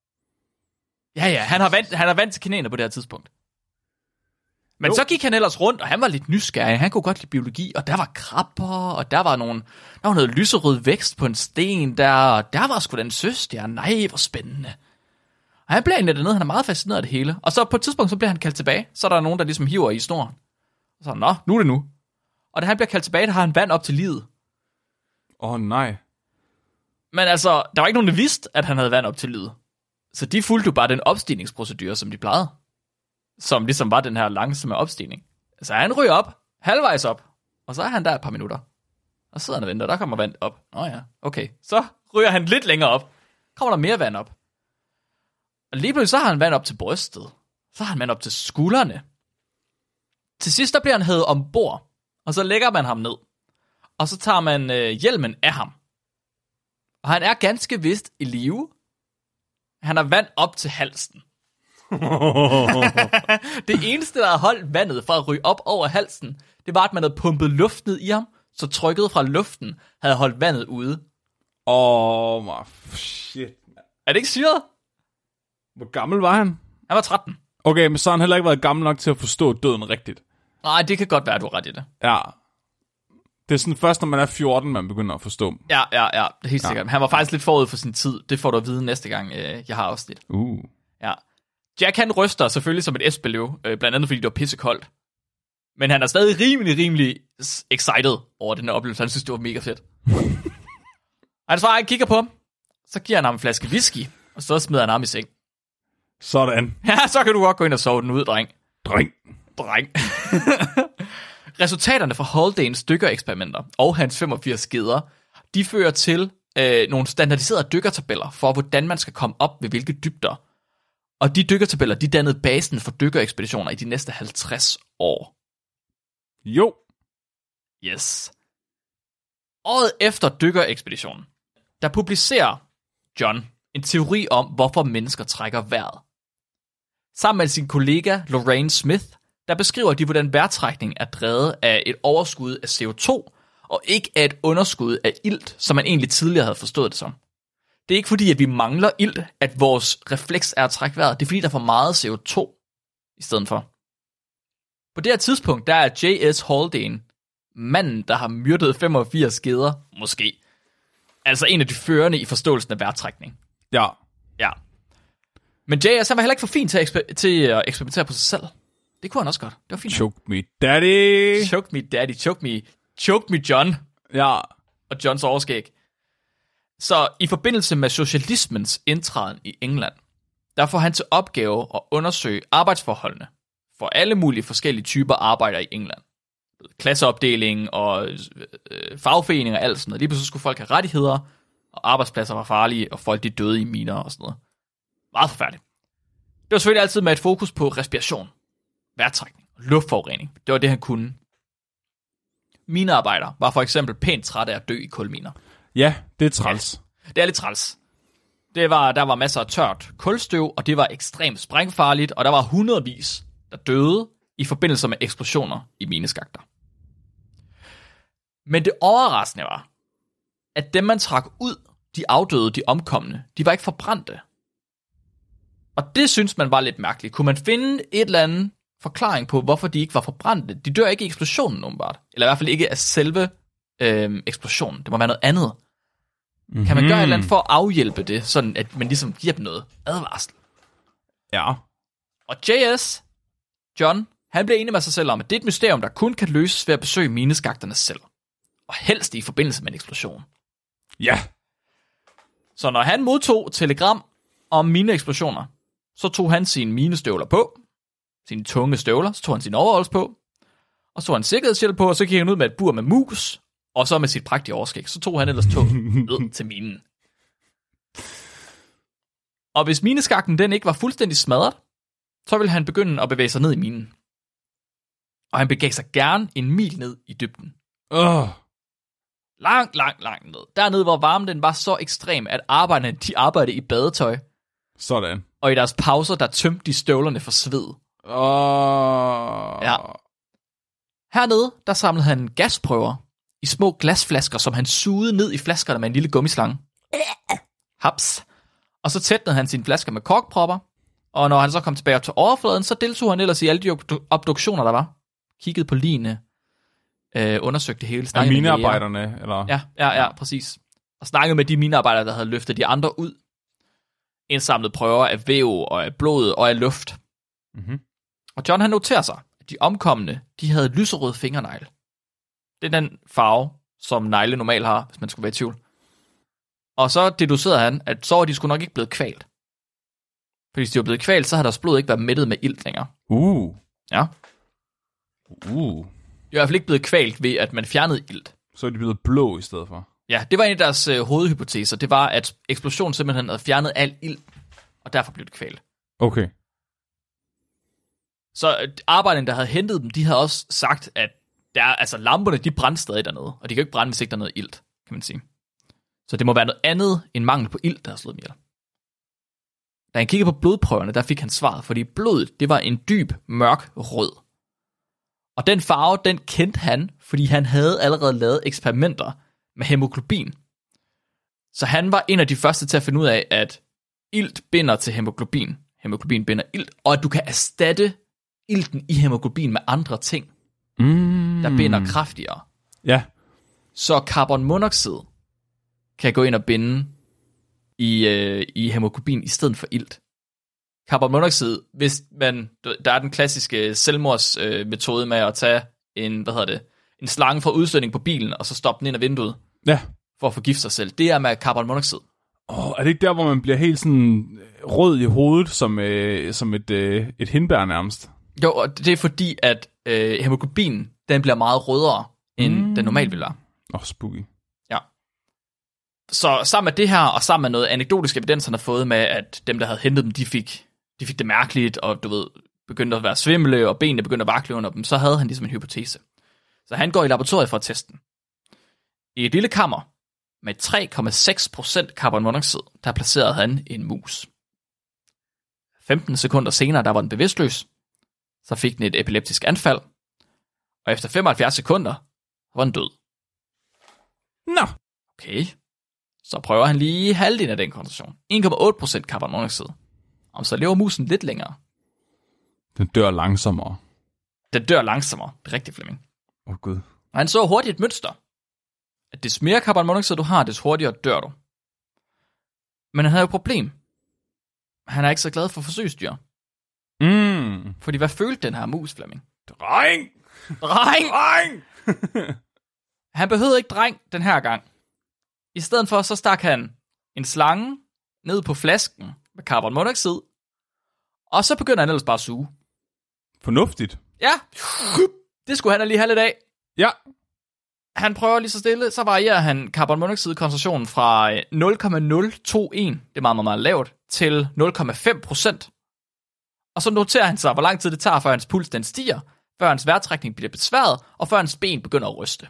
Han har vandt til knæene på det her tidspunkt. Men så gik han ellers rundt, og han var lidt nysgerrig. Han kunne godt lide biologi, og der var krabber, og der var noget lyserød vækst på en sten der, og der var sgu den søstjerne. Nej, hvor spændende. Og han blev egentlig dernede, han er meget fascineret af det hele. Og så på et tidspunkt, så bliver han kaldt tilbage. Så er der nogen, der ligesom hiver i snoren. Og så, nu er det nu. Og da han bliver kaldt tilbage, der har han vand op til livet. Nej. Men altså, der var ikke nogen, der vidste, at han havde vand op til livet. Så de fulgte jo bare den opstigningsprocedure, som de plejede. Som ligesom var den her langsomme opstigning. Så han ryger op, halvvejs op, og så er han der et par minutter. Og så sidder han og venter, der kommer vand op. Ja, okay. Så ryger han lidt længere op. Kommer der mere vand op. Og lige pludselig så har han vand op til brystet. Så har han vand op til skuldrene. Til sidst der bliver han hævet ombord, og så lægger man ham ned. Og så tager man hjelmen af ham. Og han er ganske vist i live. Han har vand op til halsen. Det eneste, der har holdt vandet fra at ryge op over halsen, det var, at man havde pumpet luft ned i ham, så trykket fra luften havde holdt vandet ude. Shit. Er det ikke syret? Hvor gammel var han? Han var 13. Okay, men så har han heller ikke været gammel nok til at forstå døden rigtigt. Nej, det kan godt være, at du har ret i det. Ja. Det er sådan først, når man er 14, man begynder at forstå. Ja, det er helt sikkert. Han var faktisk lidt forud for sin tid. Det får du at vide næste gang, jeg har afsnit. Ja. Jack, han ryster selvfølgelig som et esbeløv, blandt andet fordi det var pissekoldt. Men han er stadig rimelig excited over den her oplevelse. Han synes, det var mega fedt. Han kigger på ham, så giver han ham en flaske whisky, og så smider han ham i seng. Sådan. Ja, så kan du godt gå ind og sove den ud, dreng. Dreng. Resultaterne fra Haldanes dykkereksperimenter og hans 85 skeder, de fører til nogle standardiserede dykkertabeller for, hvordan man skal komme op ved hvilke dybder. Og de dykkertabeller, de dannede basen for dykkerekspeditioner i de næste 50 år. Jo. Yes. Året efter dykkerekspeditionen, der publicerer John en teori om, hvorfor mennesker trækker vejret. Sammen med sin kollega Lorraine Smith, der beskriver de, hvordan vejrtrækning er drevet af et overskud af CO2, og ikke af et underskud af ilt, som man egentlig tidligere havde forstået det som. Det er ikke fordi, at vi mangler ilt, at vores refleks er at trække vejret. Det er fordi, der er for meget CO2 i stedet for. På det her tidspunkt, der er J.S. Haldane, manden, der har myrdet 85 skeder, måske. Altså en af de førende i forståelsen af vejrtrækning. Ja. Men J.S. han var heller ikke for fin til at eksperimentere på sig selv. Det kunne han også godt. Det var fint. Choke me daddy. Choke me daddy. Choke me John. Ja. Og Johns overskæg. Så i forbindelse med socialismens indtræden i England, der får han til opgave at undersøge arbejdsforholdene for alle mulige forskellige typer arbejder i England. Klasseopdeling og fagforeninger og alt sådan noget. Lige pludselig skulle folk have rettigheder, og arbejdspladser var farlige, og folk de døde i miner og sådan noget. Meget forfærdeligt. Det var selvfølgelig altid med et fokus på respiration, vejrtrækning og luftforurening. Det var det, han kunne. Minearbejdere var for eksempel pænt trætte af at dø i kulminer. Ja, det er træls. Ja, det er lidt træls. Der var masser af tørt kulstøv, og det var ekstremt sprængfarligt, og der var hundredvis, der døde i forbindelse med eksplosioner i mineskakter. Men det overraskende var, at dem man trak ud, de afdøde, de omkomne, de var ikke forbrændte. Og det synes man var lidt mærkeligt. Kunne man finde et eller andet forklaring på, hvorfor de ikke var forbrændte? De dør ikke i eksplosionen, åbenbart. Eller i hvert fald ikke af selve eksplosionen. Det må være noget andet. Mm-hmm. Kan man gøre et eller andet for at afhjælpe det, sådan at man ligesom giver dem noget advarsel? Ja. Og John, han bliver enig med sig selv om, at det er et mysterium, der kun kan løses ved at besøge mineskakterne selv. Og helst i forbindelse med en eksplosion. Ja. Så når han modtog telegram om mineeksplosioner, så tog han sine minestøvler på, sine tunge støvler, så tog han sin overholds på, Og så var han sikkerhedshjælp på, og så gik han ud med et bur med mus, og så med sit prægtige overskæg. Så tog han ellers toget ned til minen. Og hvis mineskakten den ikke var fuldstændig smadret, så ville han begynde at bevæge sig ned i minen. Og han begav sig gerne en mil ned i dybden. Langt ned. Dernede, hvor varmen den var så ekstrem, at arbejderne de arbejdede i badetøj. Sådan. Og i deres pauser, der tømte de støvlerne for sved. Ja. Hernede, der samlede han gasprøver i små glasflasker, som han sugede ned i flaskerne med en lille gummislange. Haps. Og så tætnede han sine flasker med korkpropper. Og når han så kom tilbage til overfladen, så deltog han ellers i alle de obduktioner, der var. Kiggede på ligene. Undersøgte hele. Af minearbejderne, eller? Ja, præcis. Og snakkede med de minearbejdere, der havde løftet de andre ud. Indsamlet prøver af væv og af blod og af luft. Mm-hmm. Og John han noterer sig, at de omkomne, de havde lyserød fingernegle. Det er den farve, som negle normalt har, hvis man skulle være i tvivl. Og så deducerede han, at så var de sgu nok ikke blevet kvalt. For hvis de var blevet kvalt, så havde deres blod ikke været mættet med ilt længere. Ja. De var i hvert fald ikke blevet kvalt ved, at man fjernede ilt. Så er de blevet blå i stedet for. Ja, det var en af deres hovedhypoteser. Det var, at eksplosionen simpelthen havde fjernet al ilt, og derfor blev det kvalt. Okay. Så arbejderne, der havde hentet dem, de havde også sagt, at lamperne, de brændte stadig dernede, og de kan ikke brænde, hvis ikke der er noget ilt, kan man sige. Så det må være noget andet end mangel på ilt, der har slået dem ihjel. Da han kiggede på blodprøverne, der fik han svaret, fordi blodet, det var en dyb, mørk rød. Og den farve, den kendte han, fordi han havde allerede lavet eksperimenter med hemoglobin. Så han var en af de første til at finde ud af, at ilt binder til hemoglobin. Hemoglobin binder ilt, og at du kan erstatte ilten i hemoglobin med andre ting, der binder kraftigere. Ja. Så carbonmonoxid kan gå ind og binde i hemoglobin i stedet for ilt. Carbonmonoxid, hvis man, der er den klassiske selvmordsmetode med at tage en slange fra udstødning på bilen, og så stoppe den ind ad vinduet, for at forgifte sig selv. Det er med carbonmonoxid. Er det ikke der, hvor man bliver helt sådan rød i hovedet, som et hindbær nærmest? Jo, og det er fordi, at hemoglobin, den bliver meget rødere, end den normalt vil være. Spooky. Ja. Så sammen med det her, og sammen med noget anekdotisk evidens, han har fået med, at dem, der havde hentet dem, de fik det mærkeligt, og begyndte at være svimle, og benene begyndte at vakle under dem, så havde han ligesom en hypotese. Så han går i laboratoriet for at teste den. I et lille kammer med 3,6% carbonmonoxid, der placerede han en mus. 15 sekunder senere, der var den bevidstløs. Så fik den et epileptisk anfald. Og efter 75 sekunder, var den død. Nå. Okay. Så prøver han lige halvdelen af den koncentration. 1,8% carbonmonoxid. Og så lever musen lidt længere. Den dør langsommere. Det er rigtigt, Flemming. Gud. Og han så hurtigt et mønster. At des mere carbonmonoxid du har, des hurtigere dør du. Men han havde jo et problem. Han er ikke så glad for forsøgsdyr. Fordi hvad følte den her mus, Flemming? Dreng! Han behøvede ikke dreng den her gang. I stedet for, så stak han en slange ned på flasken med carbonmonoxid, og så begynder han ellers bare at suge. Fornuftigt. Ja, det skulle han lige have lidt af. Ja. Han prøver lige så stille, så varierer han carbonmonoxid-koncentrationen fra 0,021, det er meget, meget, meget lavt, til 0,5%. Og så noterer han sig, hvor lang tid det tager, før hans puls den stiger, før hans vejrtrækning bliver besværet, og før hans ben begynder at ryste.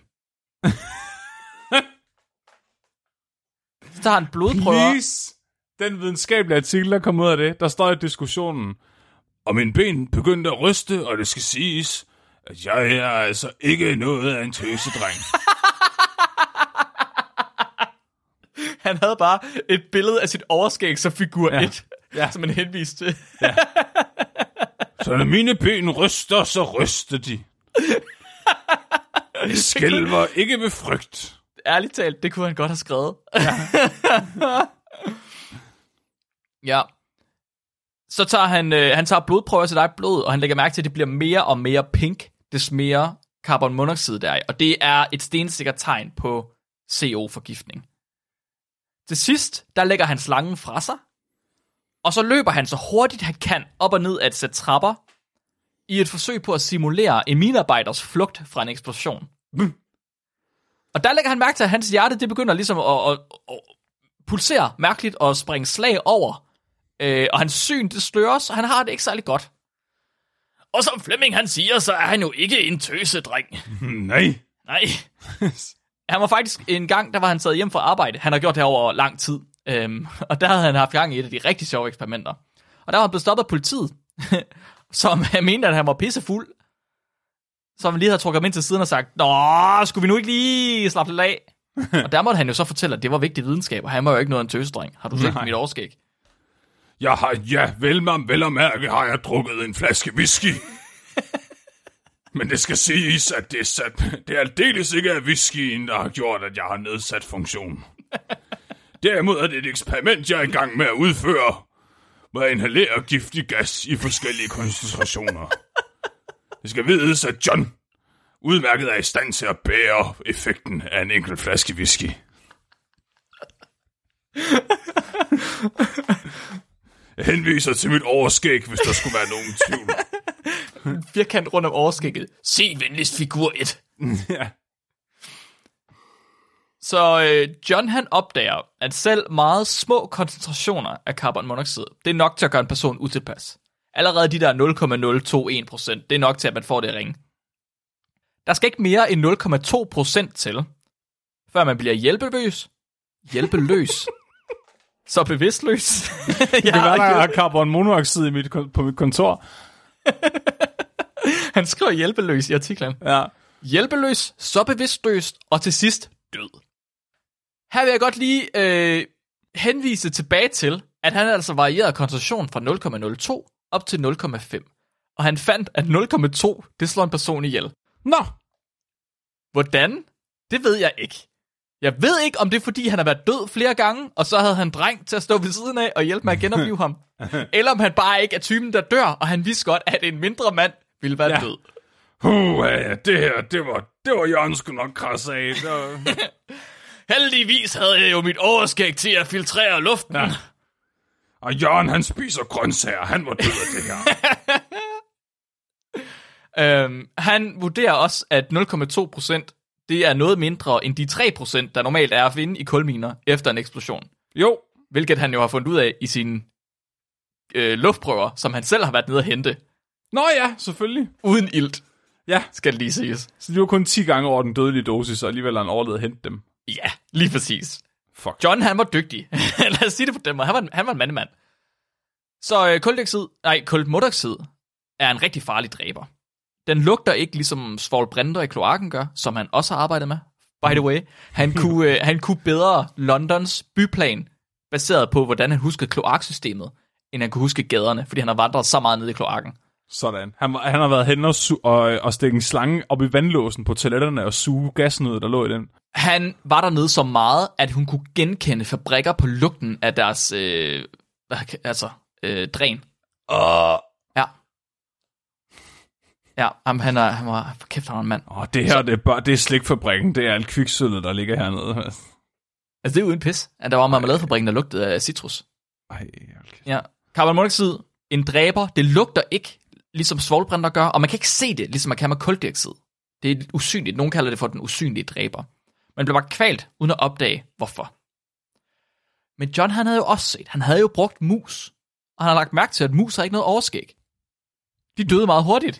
Så tager han blodprøver. Please. Den videnskabelige artikel, der kom ud af det, der står i diskussionen, og min ben begyndte at ryste, og det skal siges, at jeg er altså ikke noget af en tøsedreng. Han havde bare et billede af sit overskæg som figur 1, som han henviste til. Ja. Så når mine ben ryster, så ryster de. Jeg skælver ikke med frygt. Ærligt talt, det kunne han godt have skrevet. Ja. Så tager han tager blodprøver til dig blod, og han lægger mærke til, at det bliver mere og mere pink, des mere carbonmonoxid der er. Og det er et stensikkert tegn på CO-forgiftning. Til sidst, der lægger han slangen fra sig, og så løber han så hurtigt han kan op og ned af et sæt trapper, i et forsøg på at simulere en minearbejders flugt fra en eksplosion. Og der lægger han mærke til, at hans hjerte, det begynder ligesom at pulsere mærkeligt og springe slag over. Og hans syn, det sløres, og han har det ikke særlig godt. Og som Flemming han siger, så er han jo ikke en tøsedreng. Nej. Han var faktisk en gang, der var han taget hjem fra arbejde. Han har gjort det over lang tid. Og der havde han haft gang i et af de rigtig sjove eksperimenter. Og der var han blevet stoppet af politiet, som mente, at han var pissefuld. Som lige havde trukket ham ind til siden og sagt, nå, skulle vi nu ikke lige slappe lidt af? Og der måtte han jo så fortælle, at det var vigtig videnskab, og han var jo ikke noget af en tøsedreng. Har du set mit overskæg? Vel og mærke har jeg drukket en flaske whisky. Men det skal siges, at det er aldeles ikke af whiskyen, der har gjort, at jeg har nedsat funktion. Derimod er det et eksperiment, jeg er i gang med at udføre, hvor jeg inhalerer giftig gas i forskellige koncentrationer. Det skal vides, at John udmærket er i stand til at bære effekten af en enkelt flaske whisky. Jeg henviser til mit overskæg, hvis der skulle være nogen tvivl. Firkant rundt om overskægget. Se venligst figur 1. Ja. Så John han opdager, at selv meget små koncentrationer af carbonmonoxid, det er nok til at gøre en person utilpas. Allerede de der 0,021%, det er nok til, at man får det ringe. Der skal ikke mere end 0,2% til, før man bliver hjælpeløs. Så bevidstløs. Det kan være, der er carbonmonoxid på mit kontor. Han skriver hjælpeløs i artiklen. Ja. Hjælpeløs, så bevidstløs, og til sidst død. Her vil jeg godt lige henvise tilbage til, at han altså varierede koncentration fra 0,02 op til 0,5. Og han fandt, at 0,2, det slår en person ihjel. Nå! Hvordan? Det ved jeg ikke. Jeg ved ikke, om det er, fordi han har været død flere gange, og så havde han dreng til at stå ved siden af og hjælpe med at genopleve ham. Eller om han bare ikke er typen, der dør, og han vidste godt, at en mindre mand ville være død. Det her, det var Jørgen sgu nok krasse af. Heldigvis havde jeg jo mit overskæg til at filtrere luften. Ja. Og Jørgen, han spiser grøntsager. Han var død af det her. Han vurderer også, at 0,2%, det er noget mindre end de 3%, der normalt er at finde i kulminer efter en eksplosion. Jo. Hvilket han jo har fundet ud af i sine luftprøver, som han selv har været nede at hente. Nå ja, selvfølgelig. Uden ilt. Ja. Skal det lige siges. Så det var kun 10 gange over den dødelige dosis, og alligevel har han overlevet at hente dem. Ja, lige præcis. Fuck. John, han var dygtig. Lad os sige det på den måde. Han var en mandemand. Så kulmonoxid er en rigtig farlig dræber. Den lugter ikke ligesom svovlbrænter i kloakken gør, som han også har arbejdet med. By the way. Han kunne bedre Londons byplan, baseret på, hvordan han huskede kloaksystemet, end han kunne huske gaderne, fordi han har vandret så meget ned i kloakken. Sådan. Han har været henne og stikke en slange op i vandlåsen på toiletterne og suge gassen ud, der lå i den. Han var dernede så meget, at hun kunne genkende fabrikker på lugten af deres dræn. Ja. Ja, han var kæft, han var en mand. Det her, det er slikfabrikken. Det er alt kviksølvet, der ligger hernede. Altså, det er uden pis. At der var marmeladefabrikken, der lugtede af citrus. Okay. Ja. Carbonmonoxid, en dræber, det lugter ikke, ligesom svovlbrænter gør, og man kan ikke se det, ligesom man kan med kuldioxid. Det er usynligt. Nogen kalder det for den usynlige dræber. Man bliver bare kvalt, uden at opdage, hvorfor. Men John, han havde jo også set, han havde jo brugt mus, og han har lagt mærke til, at mus har ikke noget overskæg. De døde meget hurtigt.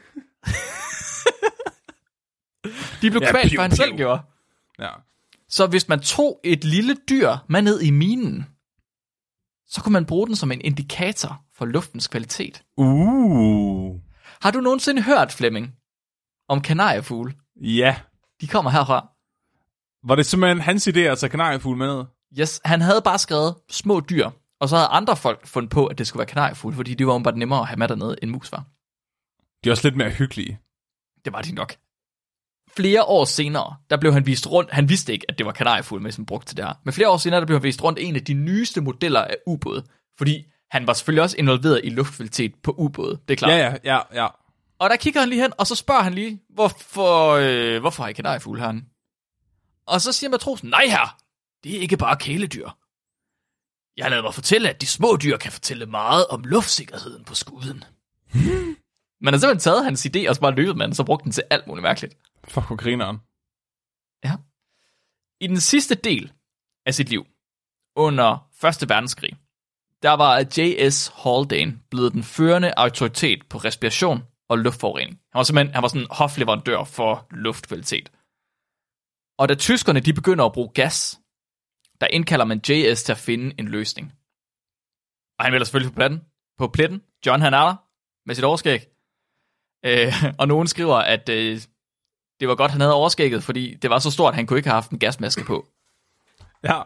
De blev kvalt, hvad han selv gjorde. Ja. Så hvis man tog et lille dyr med ned i minen, så kunne man bruge den som en indikator for luftens kvalitet. Har du nogensinde hørt, Flemming, om kanariefugle? Ja. De kommer herfra. Var det simpelthen hans idé at tage kanariefugle med ned? Yes, han havde bare skrevet små dyr, og så havde andre folk fundet på, at det skulle være kanariefugle, fordi de var bare nemmere at have med dernede, end mus var. De er også lidt mere hyggelige. Det var de nok. Flere år senere, der blev han vist rundt. Han vidste ikke, at det var kanariefugle, med som brugt til det her. Men flere år senere, der blev han vist rundt en af de nyeste modeller af ubåde. Fordi han var selvfølgelig også involveret i luftkvalitet på ubåde. Det er klart. Ja. Og der kigger han lige hen, og så spørger han lige, hvorfor har I kanariefugle herinde? Og så siger matrosen, nej her, det er ikke bare kæledyr. Jeg lader mig fortælle, at de små dyr kan fortælle meget om luftsikkerheden på skuden. Man har simpelthen taget hans idé, og så bare løbet med den, så brugte den til alt muligt mærkeligt. Fuck, hvor grineren. Ja. I den sidste del af sit liv, under 1. verdenskrig, der var J.S. Haldane blevet den førende autoritet på respiration og luftforurening. Han var sådan en hofleverandør for luftkvalitet. Og da tyskerne de begynder at bruge gas, der indkalder man J.S. til at finde en løsning. Og han vælger selvfølgelig på pletten. John han er der med sit overskæg. Og nogen skriver, at det var godt, han havde overskægget, fordi det var så stort, at han kunne ikke have haft en gasmaske på. Ja.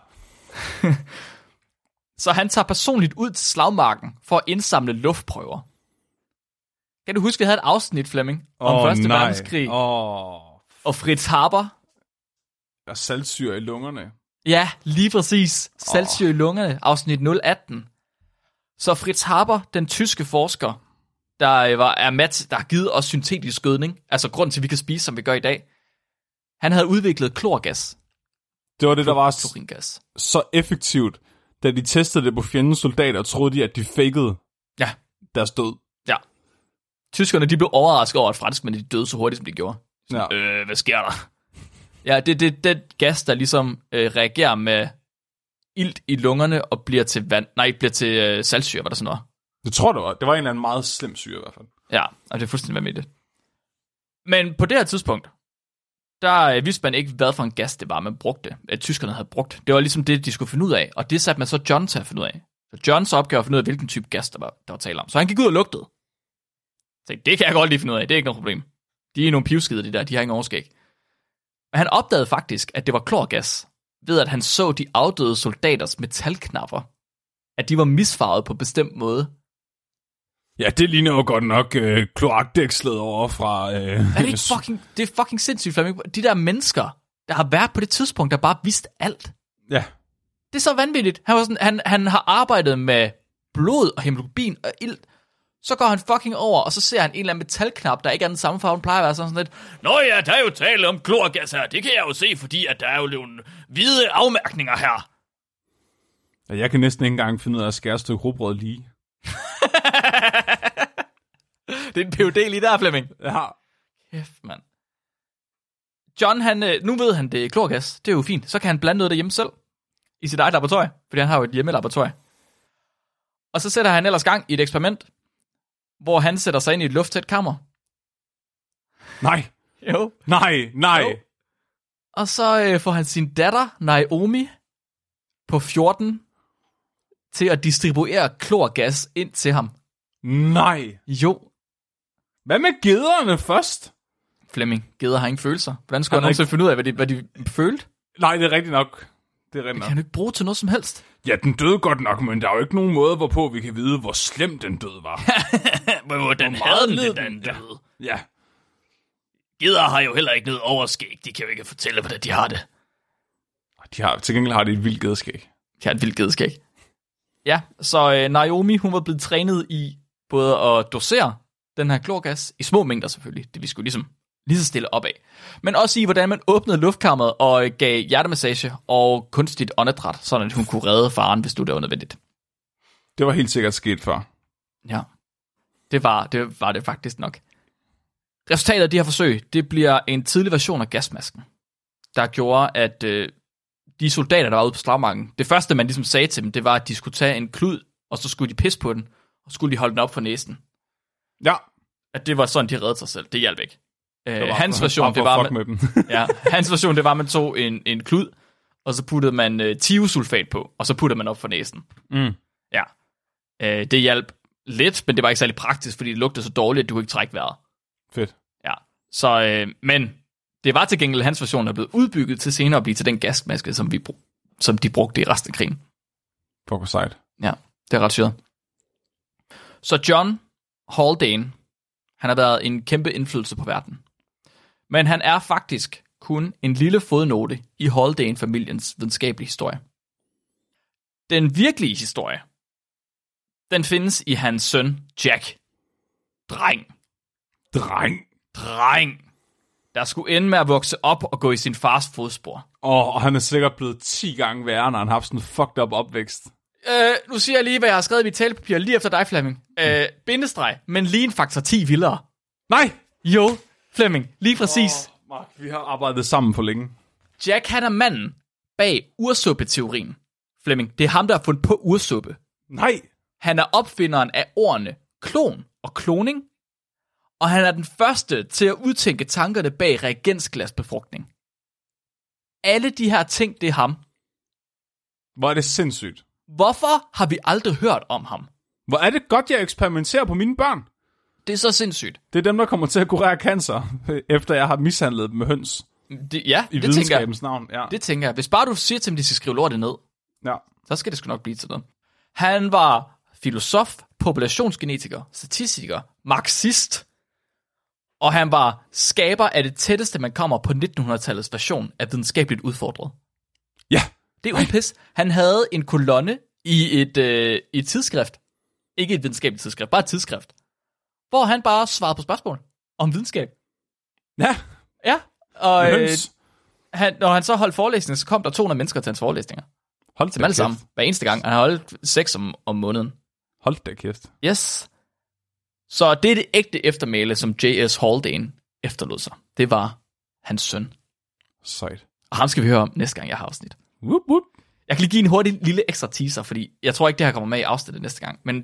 Så han tager personligt ud til slagmarken for at indsamle luftprøver. Kan du huske, at vi havde et afsnit, Flemming, om 1. verdenskrig? Og Fritz Haber. Der er saltsyre i lungerne. Ja, lige præcis. Saltsyre i lungerne, afsnit 018. Så Fritz Haber, den tyske forsker, der har givet os syntetisk gødning, altså grund til, at vi kan spise, som vi gør i dag, han havde udviklet klorgas. Det var det, der var så effektivt, da de testede det på fjendens soldater, troede de, at de fakede deres død. Ja. Tyskerne, de blev overrasket over, at franskmændene døde så hurtigt, som de gjorde. Ja. Hvad sker der? Ja, det er den gas, der ligesom reagerer med ilt i lungerne og bliver til saltsyre, hvad der sådan noget. Det tror du var. Det var en eller anden meget slem syre i hvert fald. Ja, og det er fuldstændig vanvittigt. Men på det her tidspunkt, der vidste man ikke, hvad for en gas det var, man brugte. At tyskerne havde brugt. Det var ligesom det, de skulle finde ud af. Og det satte man så John til at finde ud af. Så Johns opgave at finde ud af, hvilken type gas, der var tale om. Så han gik ud og lugtede. Så det kan jeg godt lige finde ud af. Det er ikke noget problem. De er nogle pivskider, de der. De har ingen overskæg. Men han opdagede faktisk, at det var klorgas, ved at han så de afdøde soldaters metalknapper. At de var misfarvet på bestemt måde. Ja, det ligner jo godt nok kloakdækslet over fra... Det er fucking sindssygt, Flemming. De der mennesker, der har været på det tidspunkt, der bare vidste alt. Ja. Det er så vanvittigt. Han har arbejdet med blod og hemoglobin og ilt. Så går han fucking over, og så ser han en eller anden metalknap, der ikke er den samme farve, den plejer at være sådan lidt. Nå ja, der er jo tale om klorgas her. Det kan jeg jo se, fordi at der er jo nogle hvide afmærkninger her. Ja, jeg kan næsten ikke engang finde ud af at skære et stykke rugbrød lige. Det er en PhD lige der, Flemming. Ja. Kæft, mand. John, nu ved han, det er klorgas. Det er jo fint. Så kan han blande noget derhjemme selv. I sit eget laboratorium. Fordi han har jo et hjemmelaboratorium. Og så sætter han ellers gang i et eksperiment, hvor han sætter sig ind i et lufttæt kammer. Nej. Jo. Nej. Jo. Og så får han sin datter, Naomi, på 14, til at distribuere klorgas ind til ham. Nej. Jo. Hvad med gederne først? Flemming, geder har ingen følelser. Hvordan skal han nogensinde finde ud af, hvad de følte? Nej, det er rigtigt nok. Det kan han ikke bruge til noget som helst. Ja, den døde godt nok, men der er jo ikke nogen måde, hvorpå vi kan vide, hvor slem den død var. Hvordan havde den døde? Ja. Geder har jo heller ikke noget overskæg. De kan jo ikke fortælle, hvordan de har det. Til gengæld har de et vildt gedeskæg. De har et vildt gedeskæg. Ja, så Naomi, hun var blevet trænet i både at dosere den her klorgas, i små mængder selvfølgelig, det vi skulle ligesom lige så stille op af, men også i, hvordan man åbnede luftkammeret og gav hjertemassage og kunstigt åndedræt, sådan at hun kunne redde faren, hvis det var nødvendigt. Det var helt sikkert sket før. Ja, det var det faktisk nok. Resultatet af de her forsøg, det bliver en tidlig version af gasmasken, der gjorde, at de soldater, der var ude på slagmarken, det første, man ligesom sagde til dem, det var, at de skulle tage en klud, og så skulle de pisse på den, og skulle de holde den op for næsen. Ja. At det var sådan, de reddede sig selv. Det hjalp ikke. Hans version, det var, at man tog en klud, og så puttede man thiosulfat på, og så puttede man op for næsen. Mm. Ja. Det hjalp lidt, men det var ikke særlig praktisk, fordi det lugtede så dårligt, at du kunne ikke trække vejret. Fedt. Ja. Så, men det var til gengæld hans version, der blev udbygget til senere at blive til den gasmaske, som de brugte i resten af krigen. Fuck sejt. Ja, det er ret syret. Så John Haldane, han har været en kæmpe indflydelse på verden. Men han er faktisk kun en lille fodnote i Haldane-familiens videnskabelige historie. Den virkelige historie, den findes i hans søn Jack. Dreng, der skulle ende med at vokse op og gå i sin fars fodspor. Og han er sikkert blevet 10 gange værre, når han har haft sådan en fucked up opvækst. Nu siger jeg lige, hvad jeg har skrevet i mit talepapir lige efter dig, Flemming. Bindestreg, men lige en faktor 10 vildere. Nej! Jo, Flemming, lige præcis. Mark, vi har arbejdet sammen for længe. Jack, han er manden bag ursuppe-teorien. Flemming, det er ham, der har fundet på ursuppe. Nej! Han er opfinderen af ordene klon og kloning, og han er den første til at udtænke tankerne bag reagensglasbefrugtning. Alle de her ting, det er ham. Hvor er det sindssygt. Hvorfor har vi aldrig hørt om ham? Hvor er det godt, jeg eksperimenterer på mine børn. Det er så sindssygt. Det er dem, der kommer til at kurere cancer, efter jeg har mishandlet dem med høns. Ja, I det tænker jeg. videnskabens navn. Ja. Det tænker jeg. Hvis bare du siger til dem, de skal skrive lortet ned, Ja. så skal det sgu nok blive til noget. Han var filosof, populationsgenetiker, statistiker, marxist, og han var skaber af det tætteste, man kommer på 1900-tallets version af videnskabeligt udfordret. Ja. Det er uden pis. Han havde en kolonne i et tidsskrift. Ikke et videnskabeligt tidsskrift, bare et tidsskrift. Hvor han bare svarede på spørgsmål om videnskab. Ja. Ja, og Høns. når han så holdt forelæsninger, så kom der 200 mennesker til hans forelæsninger. Hold Til dem da alle sammen. kæft. Hver eneste gang. Han har holdt 6 om måneden. Hold da kæft. Yes. Så det er det ægte eftermæle, som J.S. Haldane efterlod sig. Det var hans søn. Sejt. Og ham skal vi høre om næste gang, jeg har afsnit. Whoop, whoop. Jeg kan lige give en hurtig lille ekstra teaser, fordi jeg tror ikke, det her kommer med i afsnittet næste gang. Men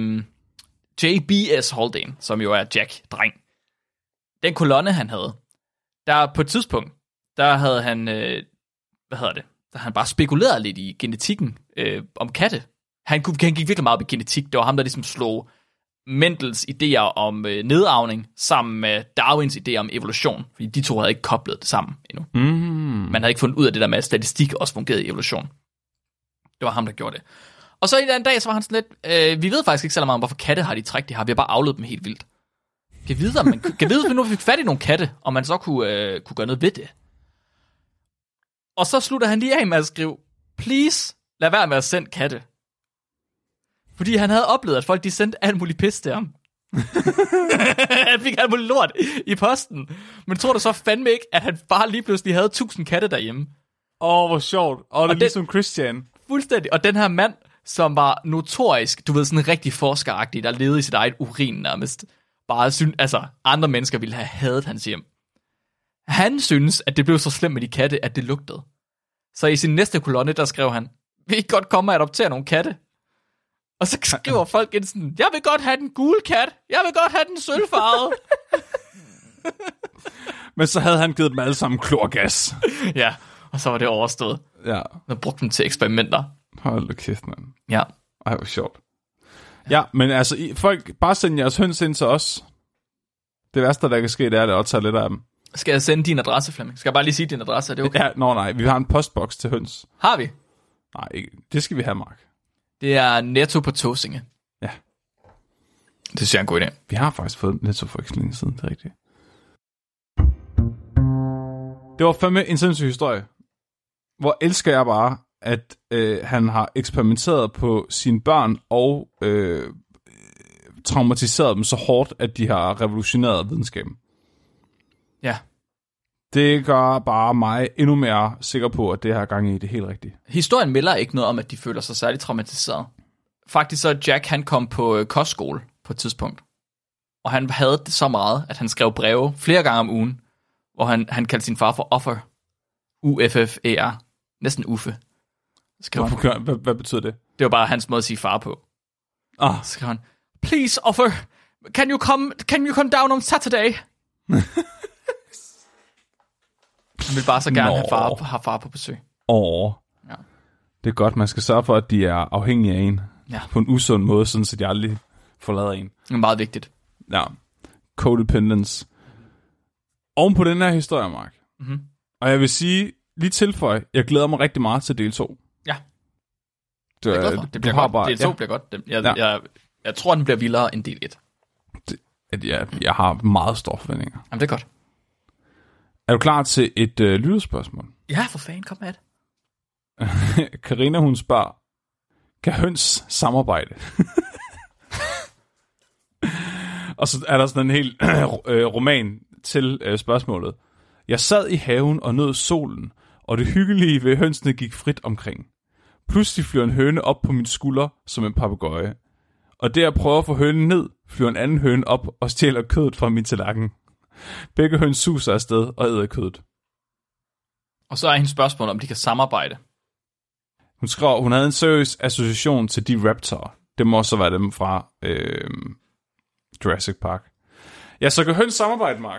J.B.S. Haldane, som jo er Jack-dreng, den kolonne, han havde, der på et tidspunkt, der havde han, der havde han bare spekuleret lidt i genetikken om katte. Han gik virkelig meget op i genetik. Det var ham, der ligesom slog Mendels idéer om nedarvning sammen med Darwins idéer om evolution. Fordi de to havde ikke koblet det sammen endnu. Man havde ikke fundet ud af det der med, at statistik også fungerede i evolution. Det var ham, der gjorde det. Og så en eller anden dag, så var han sådan lidt, vi ved faktisk ikke så meget om, hvorfor katte har de træk, de har. Vi har bare afledt dem helt vildt. Kan vide, om hvis vi nu fik fat i nogle katte, og man så kunne gøre noget ved det. Og så slutter han lige af med at skrive, please, lad være med at sende katte. Fordi han havde oplevet, at folk de sendte alt muligt pis til ham. Han fik alt muligt lort i posten. Men tror du så fandme ikke, at han bare lige pludselig havde 1000 katte derhjemme? Hvor sjovt. Og det er ligesom Christian. Fuldstændig. Og den her mand, som var notorisk, du ved, sådan en rigtig forskeragtig, der levede i sit eget urin nærmest, bare andre mennesker ville have hadet hans hjem. Han synes, at det blev så slemt med de katte, at det lugtede. Så i sin næste kolonne, der skrev han, vil I godt komme og adoptere nogle katte? Og så skriver folk ind sådan, jeg vil godt have den gule kat, jeg vil godt have den sølvfarvede. Men så havde han givet dem alle sammen klorgas. Ja, og så var det overstået. Ja. Og brugte dem til eksperimenter. Hold da kæft, mand. Ja. Ej, hvor sjovt. Ja, men altså, folk, bare send jeres høns ind til os. Det værste, der kan ske, det er at tage lidt af dem. Skal jeg sende din adresse, Flemming? Skal jeg bare lige sige din adresse? Er det okay? Ja, nej, vi har en postboks til høns. Har vi? Nej, ikke. Det skal vi have, Mark. Det er Netto på Tåsinge. Ja. Det synes jeg er en god idé. Vi har faktisk fået Netto for ikke så længe siden, det er rigtigt. Det var fandme en sindssyg historie. Hvor elsker jeg bare, at han har eksperimenteret på sine børn og traumatiseret dem så hårdt, at de har revolutioneret videnskaben. Ja. Det gør bare mig endnu mere sikker på, at det her gang i det helt rigtige. Historien melder ikke noget om, at de føler sig særligt traumatiseret. Faktisk så Jack, han kom på kostskole på et tidspunkt. Og han havde det så meget, at han skrev breve flere gange om ugen, hvor han kaldte sin far for Uffer. U-F-F-E-R. Næsten Uffe. Hvad betyder det? Det var bare hans måde at sige far på. Så skrev han, please Uffer, can you come down on Saturday? Han vil bare så gerne have far på besøg. Ja. Det er godt, man skal sørge for, at de er afhængige af en. Ja. På en usund måde, sådan så de aldrig forlader en. Det er meget vigtigt. Ja. Codependence. Oven på den her historie, Mark. Mm-hmm. Og jeg vil sige, lige tilføje, jeg glæder mig rigtig meget til del 2. Ja. Det er glad for. Det bliver godt. Bare, del 2 bliver godt. Jeg tror, den bliver vildere end del 1. Jeg har meget store forventninger. Jamen, det er godt. Er du klar til et lyderspørgsmål? Ja, for fanden, kom med det. Karina, hun spørger, kan høns samarbejde? Og så er der sådan en helt roman til spørgsmålet. Jeg sad i haven og nød solen, og det hyggelige ved hønsene gik frit omkring. Pludselig flyver en høne op på min skulder som en papegøje. Og det at prøve at få hønen ned, flyver en anden høne op og stjæler kødet fra min tallerken. Begge høns suser afsted og æder kødet. Og så er hendes spørgsmål, om de kan samarbejde. Hun skrev, hun havde en seriøs association til de raptorer. Det må også være dem fra Jurassic Park. Ja, så kan høns samarbejde, Mark?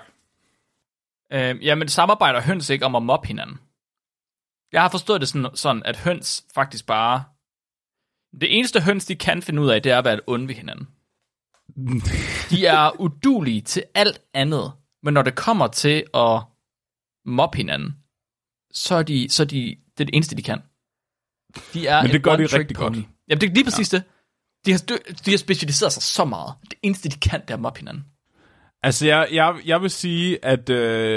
Jamen, samarbejder høns ikke om at mobbe hinanden? Jeg har forstået det sådan, at høns faktisk bare... Det eneste høns, de kan finde ud af, det er at være onde ved hinanden. De er udulige til alt andet. Men når det kommer til at mobbe hinanden, så er de det er det eneste, de kan. De er men det gør de rigtig pony. godt. Jamen, det er lige præcis det. De har specialiseret sig så meget. Det eneste, de kan, det er at mobbe hinanden. Altså, jeg vil sige, at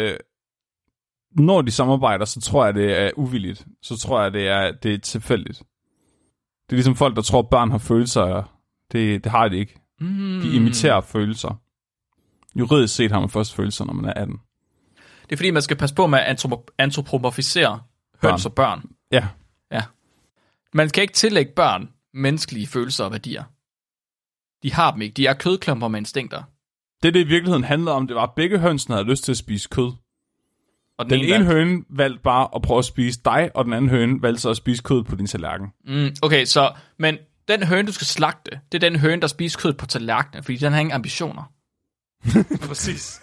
når de samarbejder, så tror jeg, det er uvilligt. Så tror jeg, det er tilfældigt. Det er ligesom folk, der tror, børn har følelser. Det har de ikke. De imiterer følelser. Juridisk set har man først følelser, når man er 18. Det er fordi, man skal passe på med at antropomorfisere høns og børn. Ja. Man kan ikke tillægge børn menneskelige følelser og værdier. De har dem ikke. De er kødklumper med instinkter. Det i virkeligheden handler om, det var, at begge hønsene havde lyst til at spise kød. Og den ene høne valgte bare at prøve at spise dig, og den anden høne valgte så at spise kød på din tallerken. Okay, men den høne, du skal slagte, det er den høne, der spiser kød på tallerkenen, fordi den har ingen ambitioner. Præcis.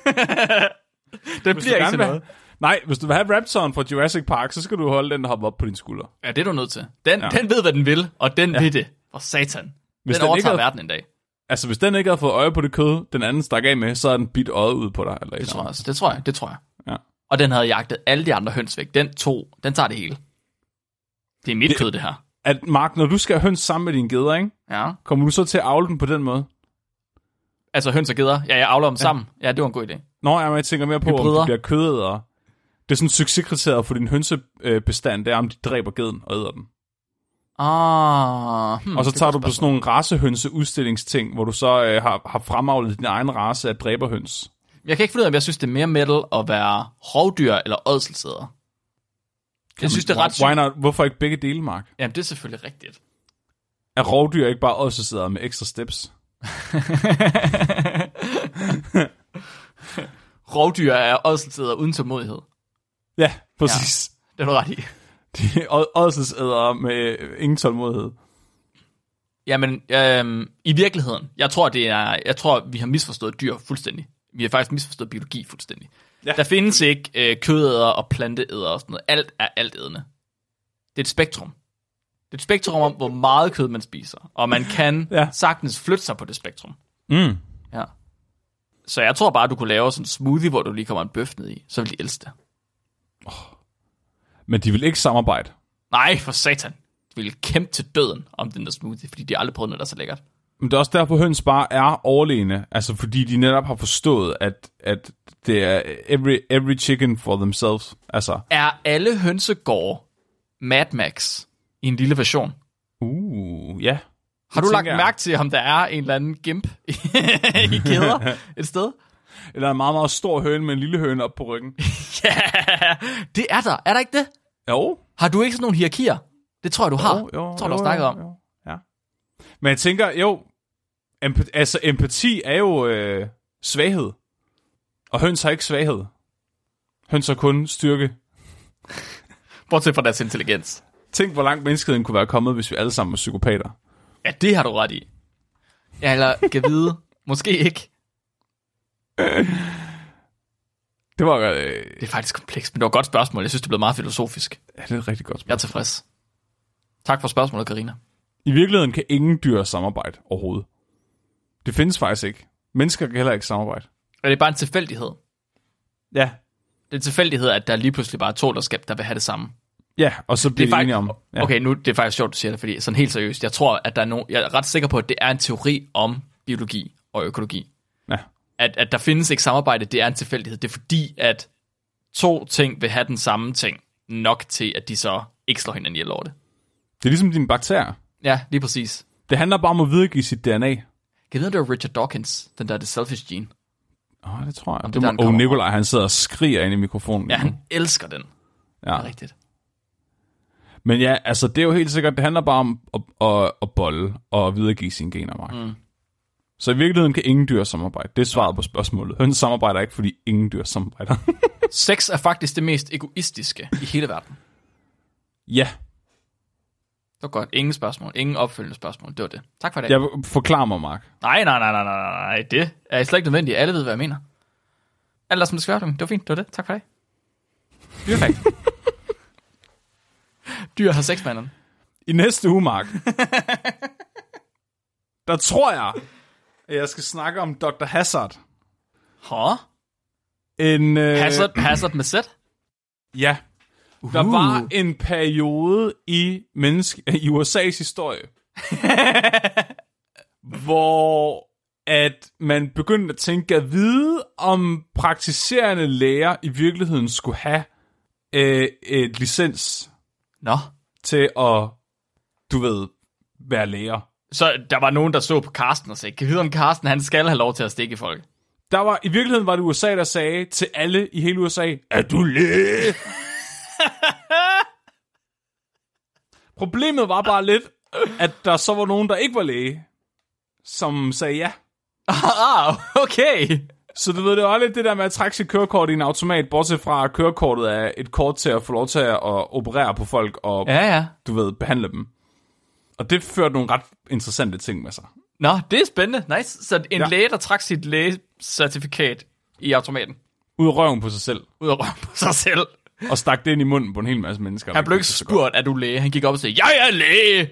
Den bliver ikke til noget. Nej, hvis du vil have Raptoren fra Jurassic Park, så skal du holde den, der hopper op på din skulder. Ja, det er du nødt til. Den ved, hvad den vil, og den vil det. For satan. Den overtager verden en dag. Altså, hvis den ikke havde fået øje på det kød, den anden stak af med, så er den bidt øjet ud på dig. Eller Det tror jeg. Ja. Og den havde jagtet alle de andre høns væk. Den tager det hele. Det er mit kød, det her. At Mark, når du skal have høns sammen med dine geder, ikke? Ja. Kommer du så til at avle den på den måde? Altså høns og geder? Ja, jeg avler dem sammen. Ja, det var en god idé. Nå, jeg tænker mere på, hybrider. Om de bliver kødædere. Det er sådan succeskriteriet for din hønsebestand, det er, om de dræber geden og æder den. Og så tager du på sådan nogle racehønseudstillingsting, hvor du så har fremavlet din egen race af dræberhøns. Jeg kan ikke finde ud af, om jeg synes, det er mere metal at være rovdyr eller ådselsæder. Jeg synes, det er ret sygt. Hvorfor ikke begge dele, Mark? Jamen, det er selvfølgelig rigtigt. Er rovdyr ikke bare ådselsæder med ekstra steps? Rovdyr er ådselsæder uden tålmodighed. Ja, præcis. Ja, det er du ret i. De er ådselsæder med ingen tålmodighed. Jamen, i virkeligheden, jeg tror, vi har misforstået dyr fuldstændig. Vi har faktisk misforstået biologi fuldstændig. Ja. Der findes ikke kødæder og planteæder og sådan noget. Alt er altædende. Det er et spektrum. Det er et spektrum om, hvor meget kød man spiser. Og man kan sagtens flytte sig på det spektrum. Ja. Så jeg tror bare, du kunne lave sådan en smoothie, hvor du lige kommer en bøf ned i. Så vil de elske det. Men de vil ikke samarbejde. Nej, for satan. De vil kæmpe til døden om den der smoothie, fordi de aldrig prøvet noget, der er så lækkert. Men det er også derfor, høns bare er overlegne. Altså, fordi de netop har forstået, at det er every chicken for themselves. Altså. Er alle hønsegårde Mad Max i en lille version? Ja. Har du lagt mærke til, om der er en eller anden gimp i kæder et sted? Eller en meget, meget stor høne med en lille høne op på ryggen. Ja, det er der. Er der ikke det? Jo. Har du ikke sådan nogle hierarkier? Det tror jeg, du har. Jo, tror du har snakket om. Ja. Men jeg tænker, empati er jo svaghed. Og høns har ikke svaghed. Høns har kun styrke. Bortset fra deres intelligens. Tænk, hvor langt menneskeheden kunne være kommet, hvis vi alle sammen var psykopater. Ja, det har du ret i. Ja, eller kan vide. Måske ikke. Det er faktisk komplekst, men det var et godt spørgsmål. Jeg synes, det blev meget filosofisk. Ja, det er et rigtig godt spørgsmål. Jeg er tilfreds. Tak for spørgsmålet, Karina. I virkeligheden kan ingen dyr samarbejde overhovedet. Det findes faktisk ikke. Mennesker kan heller ikke samarbejde. Og det er bare en tilfældighed. Ja. Det er en tilfældighed, at der lige pludselig bare er to, der vil have det samme. Ja, og så bliver de enige om. Ja. Okay, nu det er faktisk sjovt, du siger det, fordi sådan helt seriøst. Jeg tror, at jeg er ret sikker på, at det er en teori om biologi og økologi. Ja. At der findes ikke samarbejde, det er en tilfældighed. Det er fordi, at to ting vil have den samme ting nok til, at de så ikke slår hinanden ihjel over det. Det er ligesom dine bakterier. Ja, lige præcis. Det handler bare om at videregive sit DNA. Kan du vide, det var Richard Dawkins, den der The Selfish Gene? Det tror jeg. Og Nikolaj, han sidder og skriger ind i mikrofonen. Ja, han elsker den. Ja. Det er rigtigt. Men ja, altså det er jo helt sikkert, det handler bare om at bolle og videregive sine gener, Mark. Så i virkeligheden kan ingen dyr samarbejde. Det er svaret på spørgsmålet. Høns samarbejder ikke, fordi ingen dyr samarbejder. Sex er faktisk det mest egoistiske i hele verden. Ja. Det var godt. Ingen spørgsmål. Ingen opfølgende spørgsmål. Det var det. Tak for det. Jeg forklarer mig, Mark. Nej. Det er slet ikke nødvendigt. Alle ved, hvad jeg mener. Alt er som det skal være. Det var fint. Det var det. Tak for det. Dyrefakt. Dyr har sex med hinanden. I næste uge, Mark, der tror jeg, at jeg skal snakke om Dr. Hazard. Hazard med Z? Ja. Der var en periode i USA's historie, hvor at man begyndte at tænke at vide, om praktiserende læger i virkeligheden skulle have et licens til at, være læger. Så der var nogen, der så på Carsten og sagde, kan vide om Carsten, han skal have lov til at stikke folk? I virkeligheden var det USA, der sagde til alle i hele USA, er du læge? Problemet var bare lidt, at der så var nogen, der ikke var læge, som sagde ja. Okay. Så du ved, det var lidt det der med at trække sit kørekort i en automat, bortset fra kørekortet er et kort til at få lov til at operere på folk og behandle dem. Og det førte nogle ret interessante ting med sig. Nå, det er spændende. Nice. Så en læge, der trak sit lægecertifikat i automaten. Ud af røven på sig selv. Og stak det ind i munden på en hel masse mennesker. Han blev ikke spurgt, er du læge? Han gik op og sagde, jeg er læge!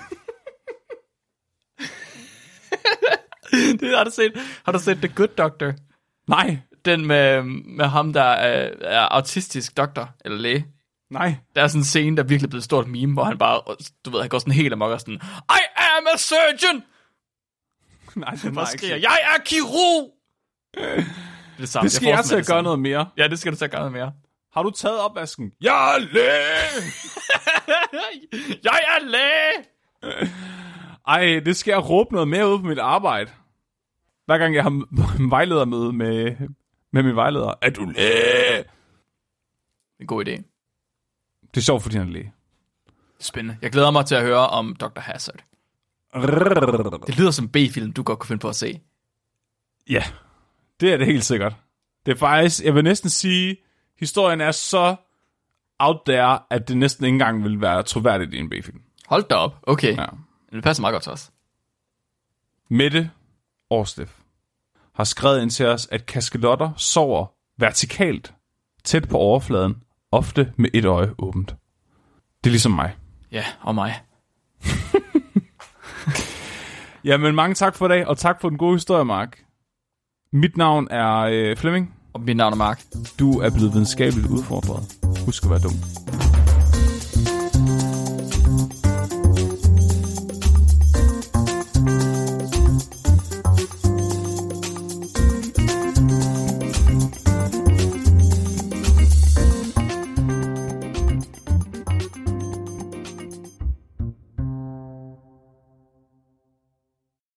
Har du set The Good Doctor? Nej. Den med ham, der er autistisk doktor, eller læge. Nej. Der er sådan en scene, der er virkelig blevet et stort meme, hvor han bare, han går sådan helt amok og sådan, I am a surgeon! Nej, det var skriger, jeg er kirurg! Det skal jeg til at gøre noget mere. Ja, det skal du til at gøre noget mere. Har du taget opvasken? Jeg er læge! Jeg er læge! Ej, det skal jeg råbe noget mere ud på mit arbejde. Hver gang jeg har vejledermøde med min vejleder. Er du læge? En god idé. Det er sjovt, fordi han er læge. Spændende. Jeg glæder mig til at høre om Dr. Hazard. Det lyder som en B-film, du godt kunne finde på at se. Ja, det er det helt sikkert. Det er faktisk, jeg vil næsten sige, historien er så out there, at det næsten ikke engang vil være troværdigt i en B-film. Hold da op. Okay. Ja. Det passer meget godt til os. Mette Årsteff har skrevet ind til os, at kaskelotter sover vertikalt, tæt på overfladen, ofte med et øje åbent. Det er ligesom mig. Ja, og mig. Jamen, mange tak for i dag, og tak for den gode historie, Mark. Mit navn er Flemming. Og mit navn er Mark. Du er blevet videnskabeligt udfordret. Husk at være dum.